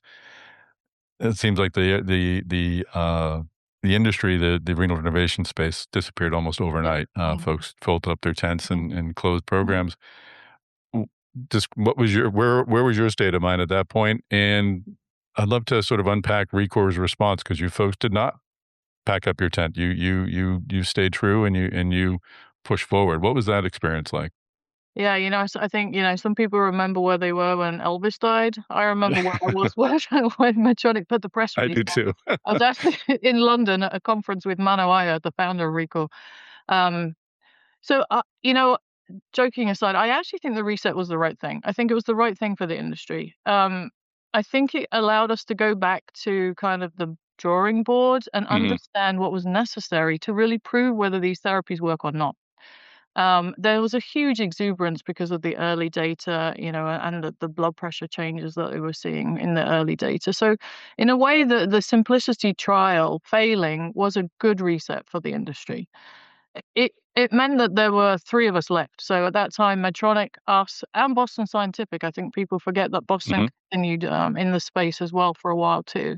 It seems like the the the uh, the industry, the the renal innovation space disappeared almost overnight. Uh, Mhm, folks folded up their tents mhm, and, and closed mhm. programs. W- Just what was your where where was your state of mind at that point? And I'd love to sort of unpack Recor's response because you folks did not pack up your tent. You you you you stayed true and you and you pushed forward. What was that experience like? Yeah, you know, s I think, you know, some people remember where they were when Elvis died. I remember where I was when when Medtronic put the press I release do out. too. I was actually in London at a conference with Mano Aya, the founder of Recor. Um, so, uh, you know, joking aside, I actually think the reset was the right thing. I think it was the right thing for the industry. Um, I think it allowed us to go back to kind of the drawing board and Hmm. understand what was necessary to really prove whether these therapies work or not. Um, there was a huge exuberance because of the early data, you know, and the, the blood pressure changes that we were seeing in the early data. So, in a way, the the Simplicity trial failing was a good reset for the industry. It it meant that there were three of us left. So at that time, Medtronic, us, and Boston Scientific. I think people forget that Boston Hmm. continued um, in the space as well for a while too.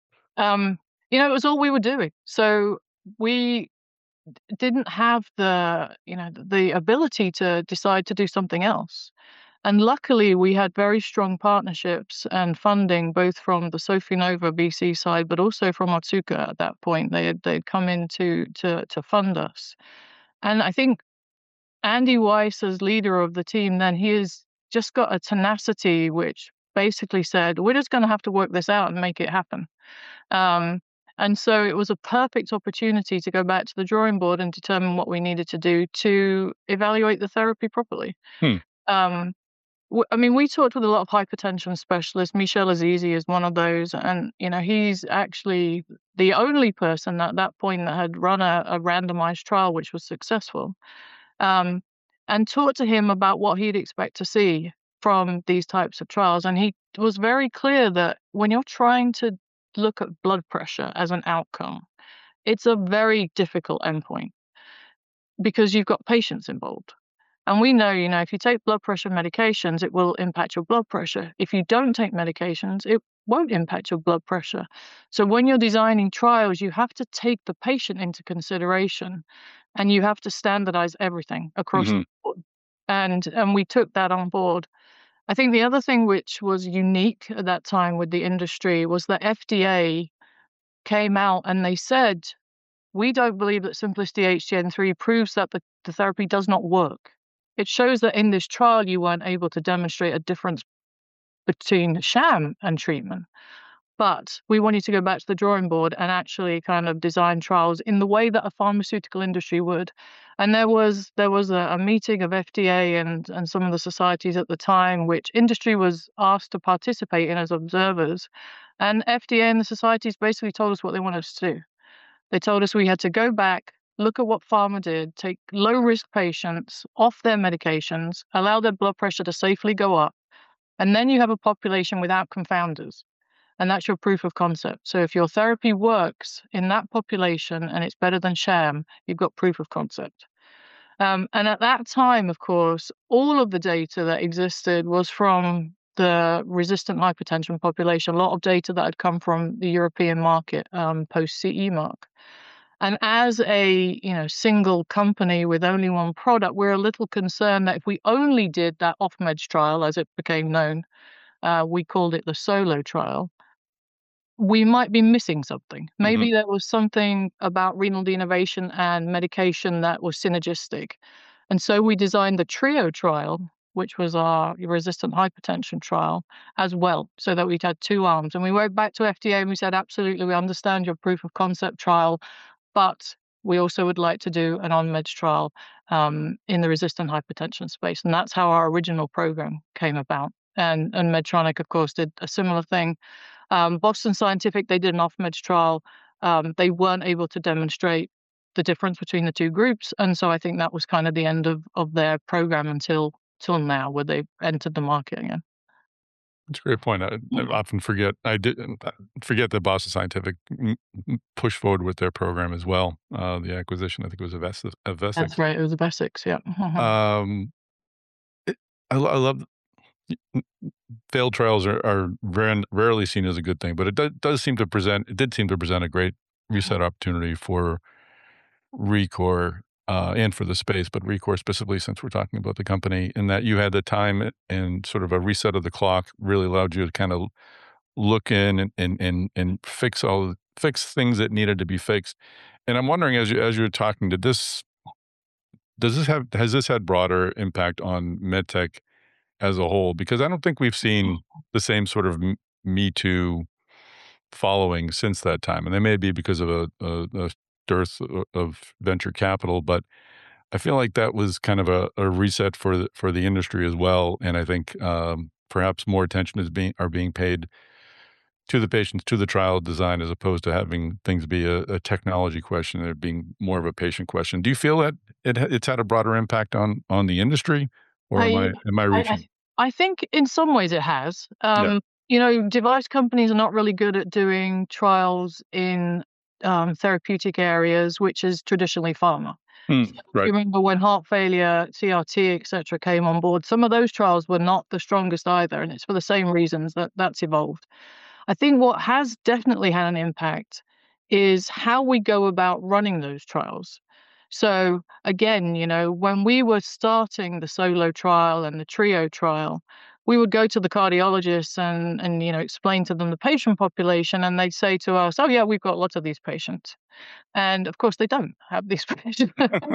Um, you know, it was all we were doing. So we didn't have the you know the ability to decide to do something else. And luckily, we had very strong partnerships and funding, both from the Sofinnova B C side, but also from Otsuka at that point. They had they'd come in to to to fund us. And I think Andy Weiss, as leader of the team, then he has just got a tenacity which basically said, we're just going to have to work this out and make it happen. Um, and so it was a perfect opportunity to go back to the drawing board and determine what we needed to do to evaluate the therapy properly. Hmm. Um, w- I mean, we talked with a lot of hypertension specialists. Michel Azizi is one of those, and you know, he's actually the only person at that point that had run a, a randomized trial which was successful. Um, and talked to him about what he'd expect to see. from these types of trials. And he was very clear that when you're trying to look at blood pressure as an outcome, it's a very difficult endpoint because you've got patients involved. And we know, you know, if you take blood pressure medications, it will impact your blood pressure. If you don't take medications, it won't impact your blood pressure. So when you're designing trials, you have to take the patient into consideration and you have to standardize everything across Mhm. the board. And, and we took that on board. I think the other thing which was unique at that time with the industry was that F D A came out and they said, we don't believe that Symplicity H T N three proves that the, the therapy does not work. It shows that in this trial, you weren't able to demonstrate a difference between sham and treatment. But we want you to go back to the drawing board and actually kind of design trials in the way that a pharmaceutical industry would. And there was there was a, a meeting of F D A and, and some of the societies at the time, which industry was asked to participate in as observers. And F D A and the societies basically told us what they wanted us to do. They told us we had to go back, look at what pharma did, take low-risk patients off their medications, allow their blood pressure to safely go up, and then you have a population without confounders. And that's your proof of concept. So if your therapy works in that population and it's better than sham, you've got proof of concept. Um, and at that time, of course, all of the data that existed was from the resistant hypertension population, a lot of data that had come from the European market um, post-C E mark. And as a you know single company with only one product, we're a little concerned that if we only did that off-meds trial, as it became known, uh, we called it the SOLO trial, we might be missing something. Maybe there was something about renal denervation and medication that was synergistic. And so we designed the TRIO trial, which was our resistant hypertension trial, as well, so that we'd had two arms. And we went back to F D A and we said, absolutely, we understand your proof of concept trial, but we also would like to do an on-meds trial um, in the resistant hypertension space. And that's how our original program came about. And, and Medtronic, of course, did a similar thing. Um, Boston Scientific, they did an off-meds trial. Um, they weren't able to demonstrate the difference between the two groups. And so I think that was kind of the end of, of their program until till now, where they've entered the market again. That's a great point. I, I often forget. I did forget that Boston Scientific m- m- pushed forward with their program as well. Uh, the acquisition, I think it was Avesix. Avesix. That's right. It was Avesix, yeah. Mhm. Um, it, I, lo- I love failed trials are, are rare, rarely seen as a good thing, but it do, does seem to present. It did seem to present a great reset opportunity for Recor uh, and for the space, but Recor specifically, since we're talking about the company, in that you had the time and sort of a reset of the clock really allowed you to kind of look in and and and, and fix all fix things that needed to be fixed. And I'm wondering, as you as you're talking, did this does this have has this had broader impact on medtech as a whole? Because I don't think we've seen the same sort of m- Me Too following since that time, and that may be because of a, a, a dearth o- of venture capital, but I feel like that was kind of a, a reset for the, for the industry as well. And I think um, perhaps more attention is being are being paid to the patients, to the trial design, as opposed to having things be a, a technology question and it being more of a patient question. Do you feel that it ha- it's had a broader impact on on the industry, or am I I, am I I, reaching? I I think in some ways it has. Yeah. Um, you know, device companies are not really good at doing trials in um, therapeutic areas, which is traditionally pharma. Hmm, So if right. you remember when heart failure, C R T, et cetera, came on board, some of those trials were not the strongest either, and it's for the same reasons that that's evolved. I think what has definitely had an impact is how we go about running those trials. So again, you know, when we were starting the SOLO trial and the TRIO trial, we would go to the cardiologists and, and you know, explain to them the patient population, and they'd say to us, "Oh yeah, we've got lots of these patients." And of course, they don't have these patients.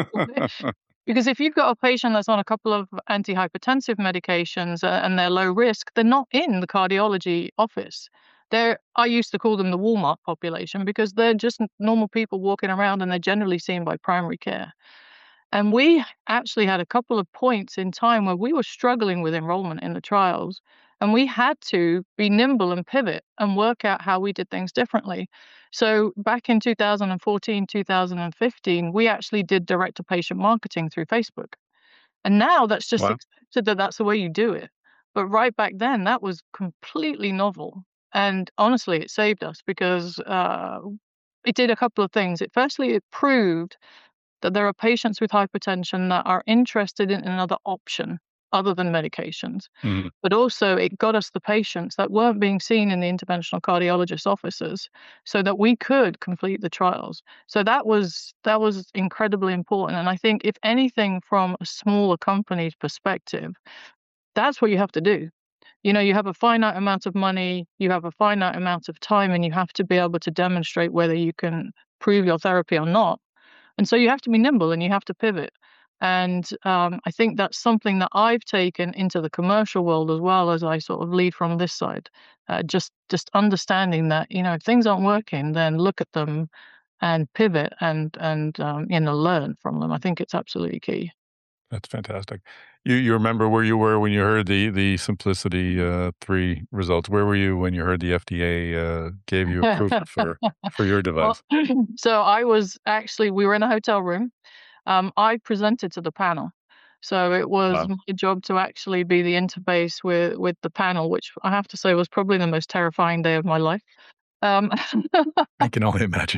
Because if you've got a patient that's on a couple of antihypertensive medications uh, and they're low risk, they're not in the cardiology office. They're, I used to call them the Walmart population because they're just n- normal people walking around and they're generally seen by primary care. And we actually had a couple of points in time where we were struggling with enrollment in the trials. And we had to be nimble and pivot and work out how we did things differently. So back in two thousand fourteen, two thousand fifteen, we actually did direct to patient marketing through Facebook. And now that's just Wow. accepted that that's the way you do it. But right back then, that was completely novel. And honestly, it saved us because uh, it did a couple of things. It firstly, it proved that there are patients with hypertension that are interested in another option other than medications. Mhm. But also, it got us the patients that weren't being seen in the interventional cardiologist offices, so that we could complete the trials. So that was that was incredibly important. And I think, if anything, from a smaller company's perspective, that's what you have to do. You know, you have a finite amount of money, you have a finite amount of time, and you have to be able to demonstrate whether you can prove your therapy or not. And so you have to be nimble and you have to pivot. And um, I think that's something that I've taken into the commercial world as well, as I sort of lead from this side. Uh, just just understanding that, you know, if things aren't working, then look at them and pivot and and um, you know, learn from them. I think it's absolutely key. That's fantastic. You you remember where you were when you heard the the Simplicity uh, three results? Where were you when you heard the F D A uh, gave you approval for for your Well, device? so I was actually, we were in a hotel room. Um, I presented to the panel. So it was Wow. my job to actually be the interface with with the panel, which I have to say was probably the most terrifying day of my life. Um, I can only imagine.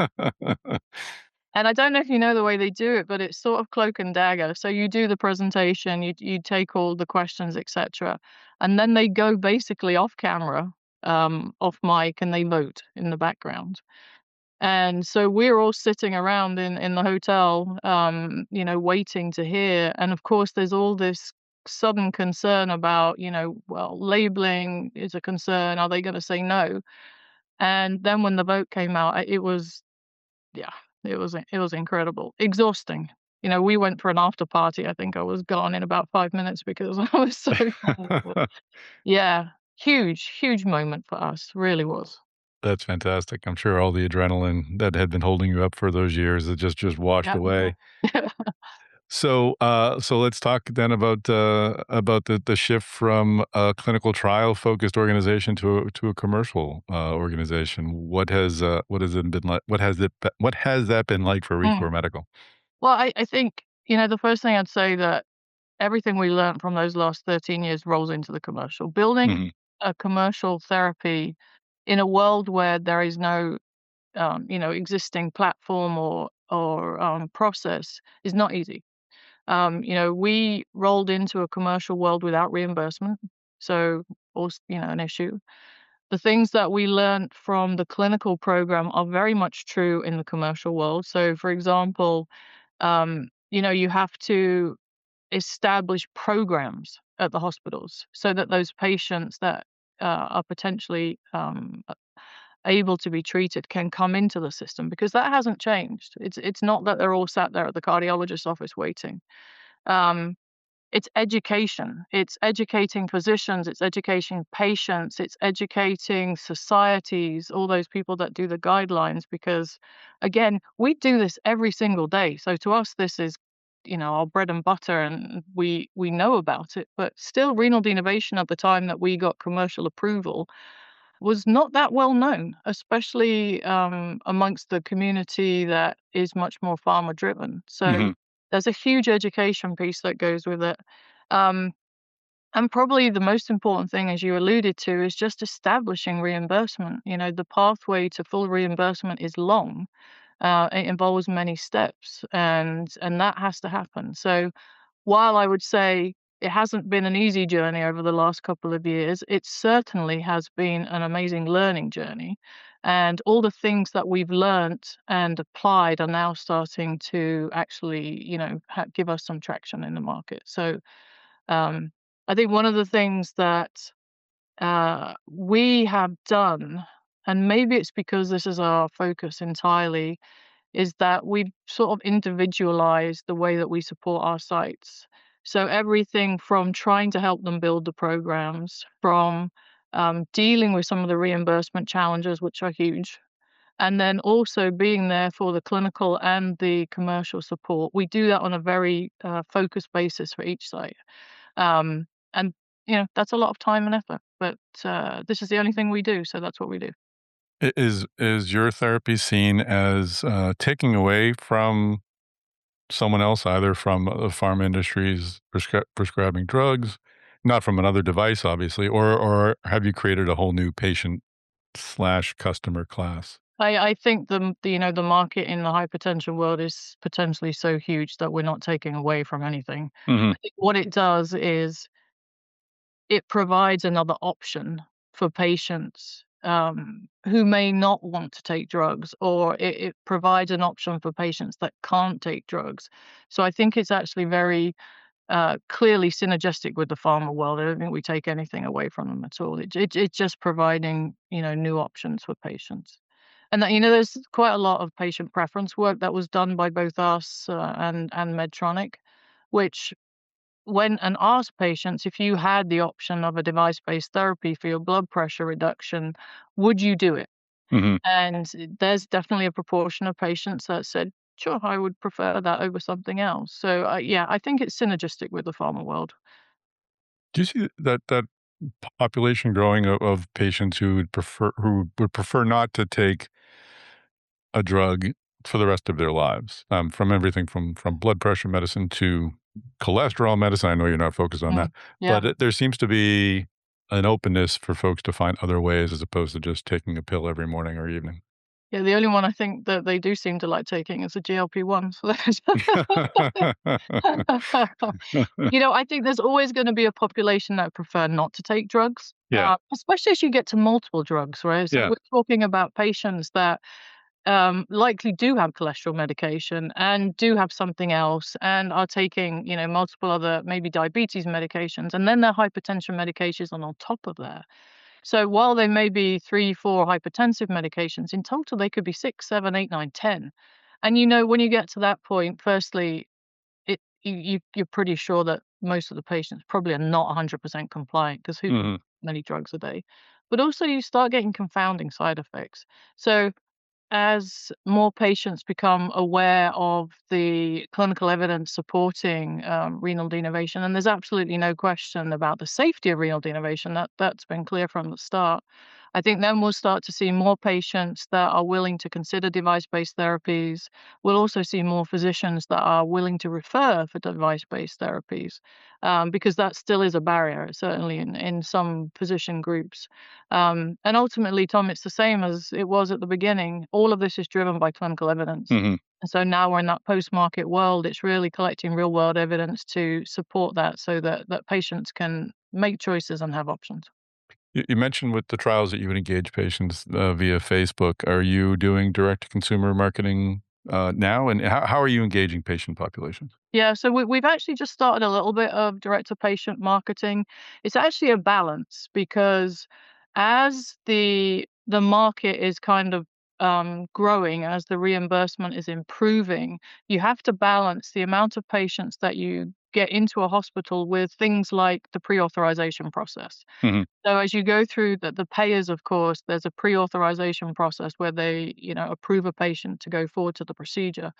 and I don't know if you know the way they do it, but it's sort of cloak and dagger. So you do the presentation, you you take all the questions, et cetera, and then they go basically off camera, um, off mic, and they vote in the background. And so we're all sitting around in in the hotel, um, you know, waiting to hear. And of course, there's all this sudden concern about, you know, well, labeling is a concern. Are they going to say no? And then when the vote came out, I- it was, yeah, it was it was incredible, exhausting. You know, we went for an after party. I think I was gone in about five minutes because I was so tired. But yeah, huge, huge moment for us. Really was. That's fantastic. I'm sure all the adrenaline that had been holding you up for those years, it just just washed Yeah. away. So, uh, so let's talk then about uh, about the, the shift from a clinical trial focused organization to a, to a commercial uh, organization. What has uh, what has it been like? What has it be- what has that been like for Mm. Recor Medical? Well, I, I think, you know, the first thing I'd say, that everything we learned from those last thirteen years rolls into the commercial. Building Mhm. a commercial therapy in a world where there is no, um, you know, existing platform or or um, process is not easy. Um, you know, we rolled into a commercial world without reimbursement, so also, you know, an issue. The things that we learned from the clinical program are very much true in the commercial world. So, for example, um, you know, you have to establish programs at the hospitals so that those patients that uh, are potentially um, a- able to be treated can come into the system, because that hasn't changed. It's it's not that they're all sat there at the cardiologist's office waiting. Um, it's education. It's educating physicians. It's educating patients. It's educating societies, all those people that do the guidelines. Because, again, we do this every single day. So to us, this is, you know, our bread and butter, and we we know about it. But still, renal denervation at the time that we got commercial approval was not that well known, especially um, amongst the community that is much more pharma driven. So Mhm. there's a huge education piece that goes with it. Um, and probably the most important thing, as you alluded to, is just establishing reimbursement. You know, the pathway to full reimbursement is long. Uh, it involves many steps, and and that has to happen. So while I would say it hasn't been an easy journey over the last couple of years, it certainly has been an amazing learning journey. And all the things that we've learnt and applied are now starting to actually, you know, ha- give us some traction in the market. So um, I think one of the things that uh, we have done, and maybe it's because this is our focus entirely, is that we've sort of individualized the way that we support our sites. So everything from trying to help them build the programs, from um, dealing with some of the reimbursement challenges, which are huge, and then also being there for the clinical and the commercial support. We do that on a very uh, focused basis for each site. Um, and, you know, that's a lot of time and effort, but uh, this is the only thing we do. So that's what we do. I- Is is your therapy seen as uh, taking away from someone else, either from the pharma industry's prescri- prescribing drugs, Not from another device, obviously, or or have you created a whole new patient slash customer class? I, I think the, the you know the market in the hypertension world is potentially so huge that we're not taking away from anything. Hmm. I think what it does is it provides another option for patients um, who may not want to take drugs, or it, it provides an option for patients that can't take drugs. So I think it's actually very uh, clearly synergistic with the pharma world. I don't think we take anything away from them at all. It, it, it's just providing, you know, new options for patients. And that, you know, there's quite a lot of patient preference work that was done by both us uh, and and Medtronic, which went and asked patients, if you had the option of a device-based therapy for your blood pressure reduction, would you do it? Hmm. And there's definitely a proportion of patients that said, sure, I would prefer that over something else. So uh, yeah, I think it's synergistic with the pharma world. Do you see that that population growing of, of patients who would prefer who would prefer not to take a drug for the rest of their lives, um, from everything from from blood pressure medicine to cholesterol medicine? I know you're not focused on Mm, that, yeah. but it, there seems to be an openness for folks to find other ways as opposed to just taking a pill every morning or evening. Yeah, the only one I think that they do seem to like taking is the G L P one. So there's you know, I think there's always gonna be a population that prefer not to take drugs, Yeah, uh, especially as you get to multiple drugs, right? So yeah. we're talking about patients that um, likely do have cholesterol medication and do have something else and are taking, you know, multiple other maybe diabetes medications, and then their hypertension medications are on top of that. So while they may be three, four hypertensive medications, in total they could be six, seven, eight, nine, ten. And you know, when you get to that point, firstly, it you, you you're pretty sure that most of the patients probably are not one hundred percent compliant, because who can Hmm. take many drugs a day? But also you start getting confounding side effects. So as more patients become aware of the clinical evidence supporting um, renal denervation, and there's absolutely no question about the safety of renal denervation, that that's been clear from the start. I think then we'll start to see more patients that are willing to consider device-based therapies. We'll also see more physicians that are willing to refer for device-based therapies, um, because that still is a barrier, certainly in, in some physician groups. Um, and ultimately, Tom, it's the same as it was at the beginning. All of this is driven by clinical evidence. Hmm. And so now we're in that post-market world. It's really collecting real-world evidence to support that, so that that patients can make choices and have options. You, you mentioned with the trials that you would engage patients uh, via Facebook. Are you doing direct to consumer marketing uh, now, and how, how are you engaging patient populations? Yeah, so we, we've actually just started a little bit of direct-to-patient marketing. It's actually a balance, because as the the market is kind of um, growing, as the reimbursement is improving, you have to balance the amount of patients that you get into a hospital with things like the pre-authorization process. Hmm. So as you go through the, the payers, of course, there's a pre-authorization process where they, you know, approve a patient to go forward to the procedure.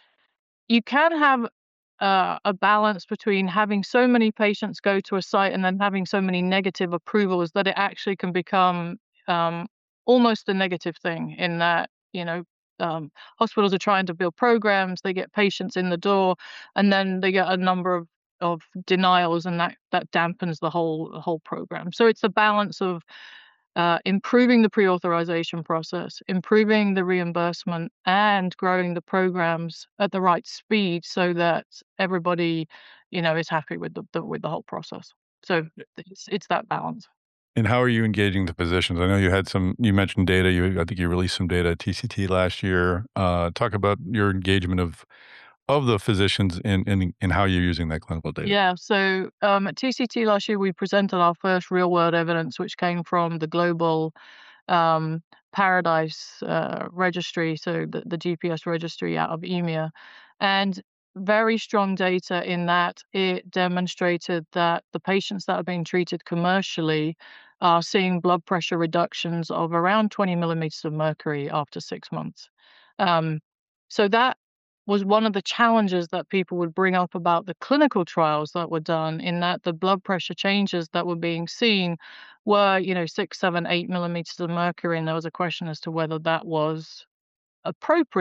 You can have uh, a balance between having so many patients go to a site and then having so many negative approvals that it actually can become um, almost a negative thing, in that, you know, um, hospitals are trying to build programs, they get patients in the door, and then they get a number of of denials, and that that dampens the whole the whole program. So it's a balance of uh, improving the pre-authorization process, improving the reimbursement, and growing the programs at the right speed, so that everybody, you know, is happy with the, the with the whole process. So it's it's that balance. And how are you engaging the physicians? I know you had some, you mentioned data. You, I think you released some data at T C T last year. Uh, talk about your engagement of of the physicians in, in, in how you're using that clinical data. Yeah. So um, at T C T last year, we presented our first real world evidence, which came from the global um, Paradise uh, registry, so the, the G P S registry out of E M E A, and very strong data in that it demonstrated that the patients that are being treated commercially are seeing blood pressure reductions of around twenty millimeters of mercury after six months. Um, so that was one of the challenges that people would bring up about the clinical trials that were done, in that the blood pressure changes that were being seen were, you know, six, seven, eight millimeters of mercury, and there was a question as to whether that was appropriate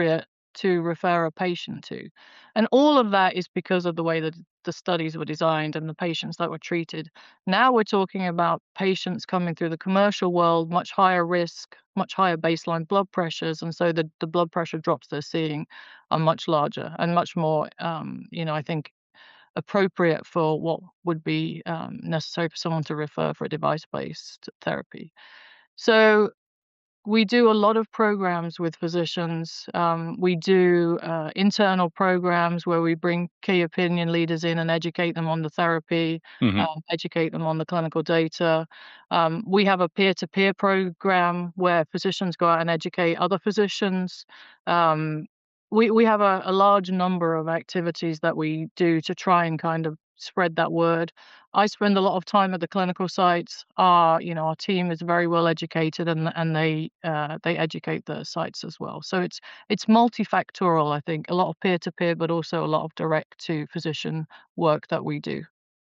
to refer a patient to. And all of that is because of the way that the studies were designed and the patients that were treated. Now we're talking about patients coming through the commercial world, much higher risk, much higher baseline blood pressures. And so the, the blood pressure drops they're seeing are much larger and much more, um, you know, I think appropriate for what would be um, necessary for someone to refer for a device-based therapy. So we do a lot of programs with physicians. Um, we do uh, internal programs where we bring key opinion leaders in and educate them on the therapy, Mhm. um, educate them on the clinical data. Um, we have a peer-to-peer program where physicians go out and educate other physicians. Um, we we have a, a large number of activities that we do to try and kind of spread that word. I spend a lot of time at the clinical sites. Our, you know, our team is very well educated, and and they uh, they educate the sites as well. So it's it's multifactorial. I think a lot of peer to peer, but also a lot of direct to physician work that we do.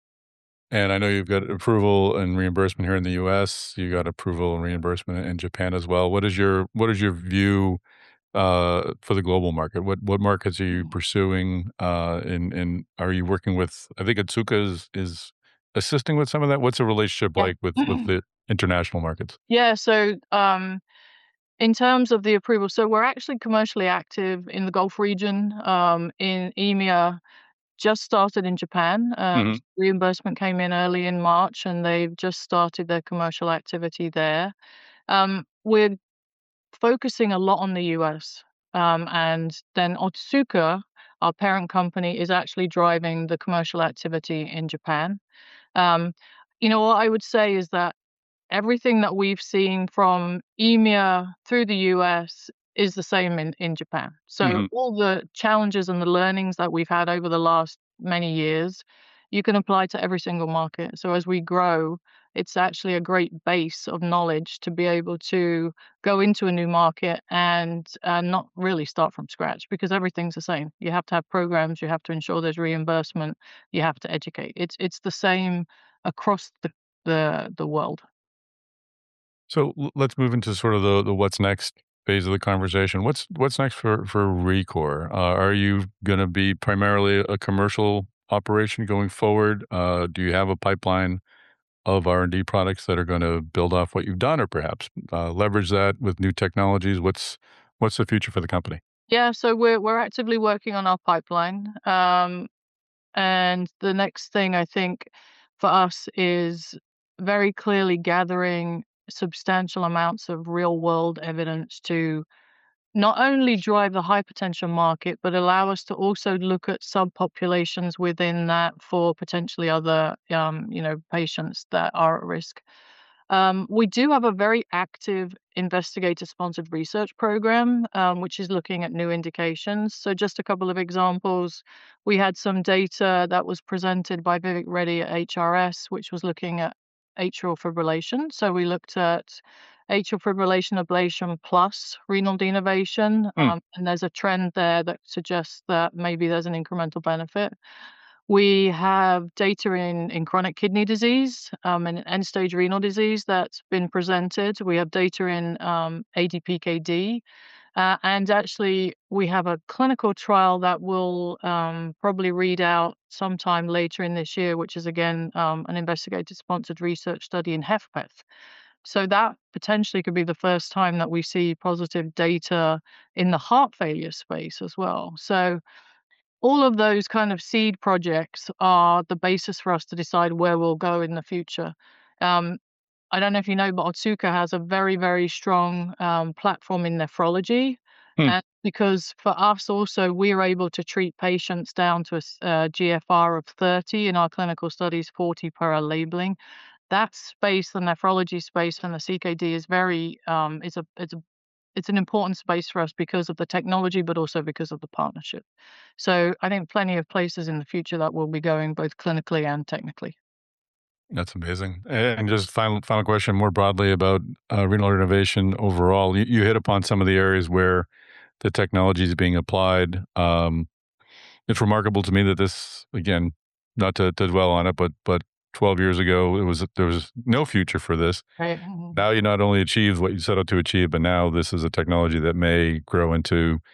And I know you've got approval and reimbursement here in the U S. You got approval and reimbursement in Japan as well. What is your what is your view uh, for the global market? What what markets are you pursuing? Uh, and and are you working with? I think Otsuka is is assisting with some of that. What's the relationship Yeah. like with with the international markets? Yeah. So um, in terms of the approval, so we're actually commercially active in the Gulf region, um, in E M E A. Just started in Japan. Um, hmm reimbursement came in early in March, and they've just started their commercial activity there. Um, we're focusing a lot on the U S, um, and then Otsuka, our parent company, is actually driving the commercial activity in Japan. Um, you know, what I would say is that everything that we've seen from E M E A through the U S is the same in, in Japan. So hmm all the challenges and the learnings that we've had over the last many years, you can apply to every single market. So as we grow, it's actually a great base of knowledge to be able to go into a new market and uh, not really start from scratch, because everything's the same. You have to have programs, you have to ensure there's reimbursement, you have to educate. It's it's the same across the the, the world. So l- let's move into sort of the the what's next phase of the conversation. What's what's next for for Recor? Uh, are you going to be primarily a commercial operation going forward? Uh, do you have a pipeline of R and D products that are going to build off what you've done, or perhaps uh, leverage that with new technologies? What's what's the future for the company? Yeah, so we're we're actively working on our pipeline. Um, and the next thing I think for us is very clearly gathering substantial amounts of real world evidence to not only drive the hypertension market, but allow us to also look at subpopulations within that for potentially other, um, you know, patients that are at risk. Um, we do have a very active investigator-sponsored research program, um, which is looking at new indications. So just a couple of examples. We had some data that was presented by Vivek Reddy at H R S, which was looking at atrial fibrillation. So we looked at atrial fibrillation ablation plus renal denervation, Hmm. um, and there's a trend there that suggests that maybe there's an incremental benefit. We have data in, in chronic kidney disease, um, and end-stage renal disease that's been presented. We have data in um, A D P K D. Uh, and actually, we have a clinical trial that will um, probably read out sometime later in this year, which is again um, an investigator-sponsored research study in HFpEF. So that potentially could be the first time that we see positive data in the heart failure space as well. So all of those kind of seed projects are the basis for us to decide where we'll go in the future. Um, I don't know if you know, but Otsuka has a very, very strong um, platform in nephrology. Hmm. And because for us also, we're able to treat patients down to a s- uh, G F R of thirty in our clinical studies, forty per our labeling. That space, the nephrology space and the C K D is very, um, it's a, it's a it's an important space for us because of the technology, but also because of the partnership. So I think plenty of places in the future that we'll be going both clinically and technically. That's amazing. And just final final question more broadly about uh, renal innovation overall. You, you hit upon some of the areas where the technology is being applied. Um, it's remarkable to me that this, again, not to, to dwell on it, but but twelve years ago, it was there was no future for this. Right. Mhm. Now you not only achieved what you set out to achieve, but now this is a technology that may grow into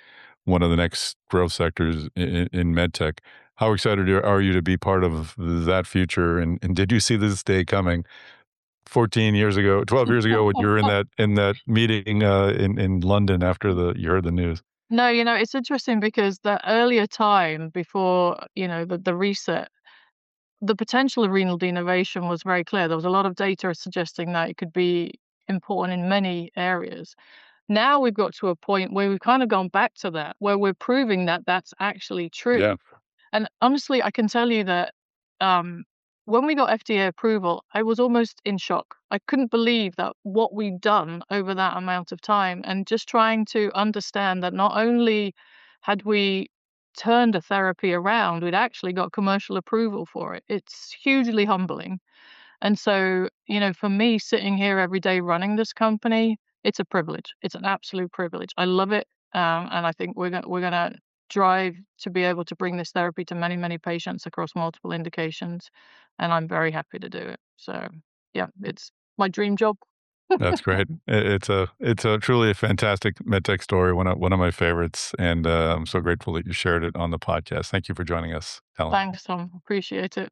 one of the next growth sectors in, in medtech. How excited are you to be part of that future? And, and did you see this day coming fourteen years ago, twelve years ago, when you were in that in that meeting uh, in in London after the you heard the news? No, you know, it's interesting because that earlier time before, you know, the, the reset, the potential of renal denervation was very clear. There was a lot of data suggesting that it could be important in many areas. Now we've got to a point where we've kind of gone back to that, where we're proving that that's actually true. Yeah. And honestly, I can tell you that um, when we got F D A approval, I was almost in shock. I couldn't believe that what we'd done over that amount of time, and just trying to understand that not only had we turned a therapy around, we'd actually got commercial approval for it. It's hugely humbling. And so, you know, for me sitting here every day running this company, it's a privilege. It's an absolute privilege. I love it. Um, and I think we're going we're going to drive to be able to bring this therapy to many, many patients across multiple indications. And I'm very happy to do it. So, yeah, it's my dream job. That's great. It's a it's a truly a fantastic medtech story, one of one of my favorites, and uh, I'm so grateful that you shared it on the podcast. Thank you for joining us, Helen. Thanks, Tom. Appreciate it.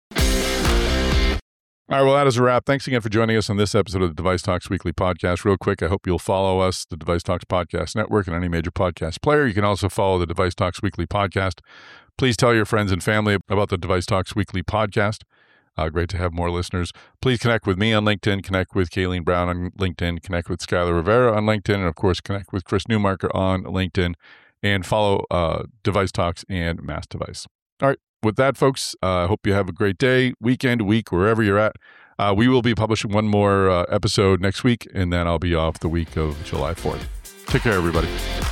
All right, well, that is a wrap. Thanks again for joining us on this episode of the Device Talks Weekly Podcast. Real quick, I hope you'll follow us, the Device Talks Podcast Network, and any major podcast player. You can also follow the Device Talks Weekly Podcast. Please tell your friends and family about the Device Talks Weekly Podcast. Uh, great to have more listeners. Please connect with me on LinkedIn, connect with Kayleen Brown on LinkedIn, connect with Skylar Rivera on LinkedIn, and of course, connect with Chris Newmarker on LinkedIn, and follow uh, Device Talks and Mass Device. All right, with that, folks, I uh, hope you have a great day, weekend, week, wherever you're at. Uh, we will be publishing one more uh, episode next week, and then I'll be off the week of July fourth. Take care, everybody.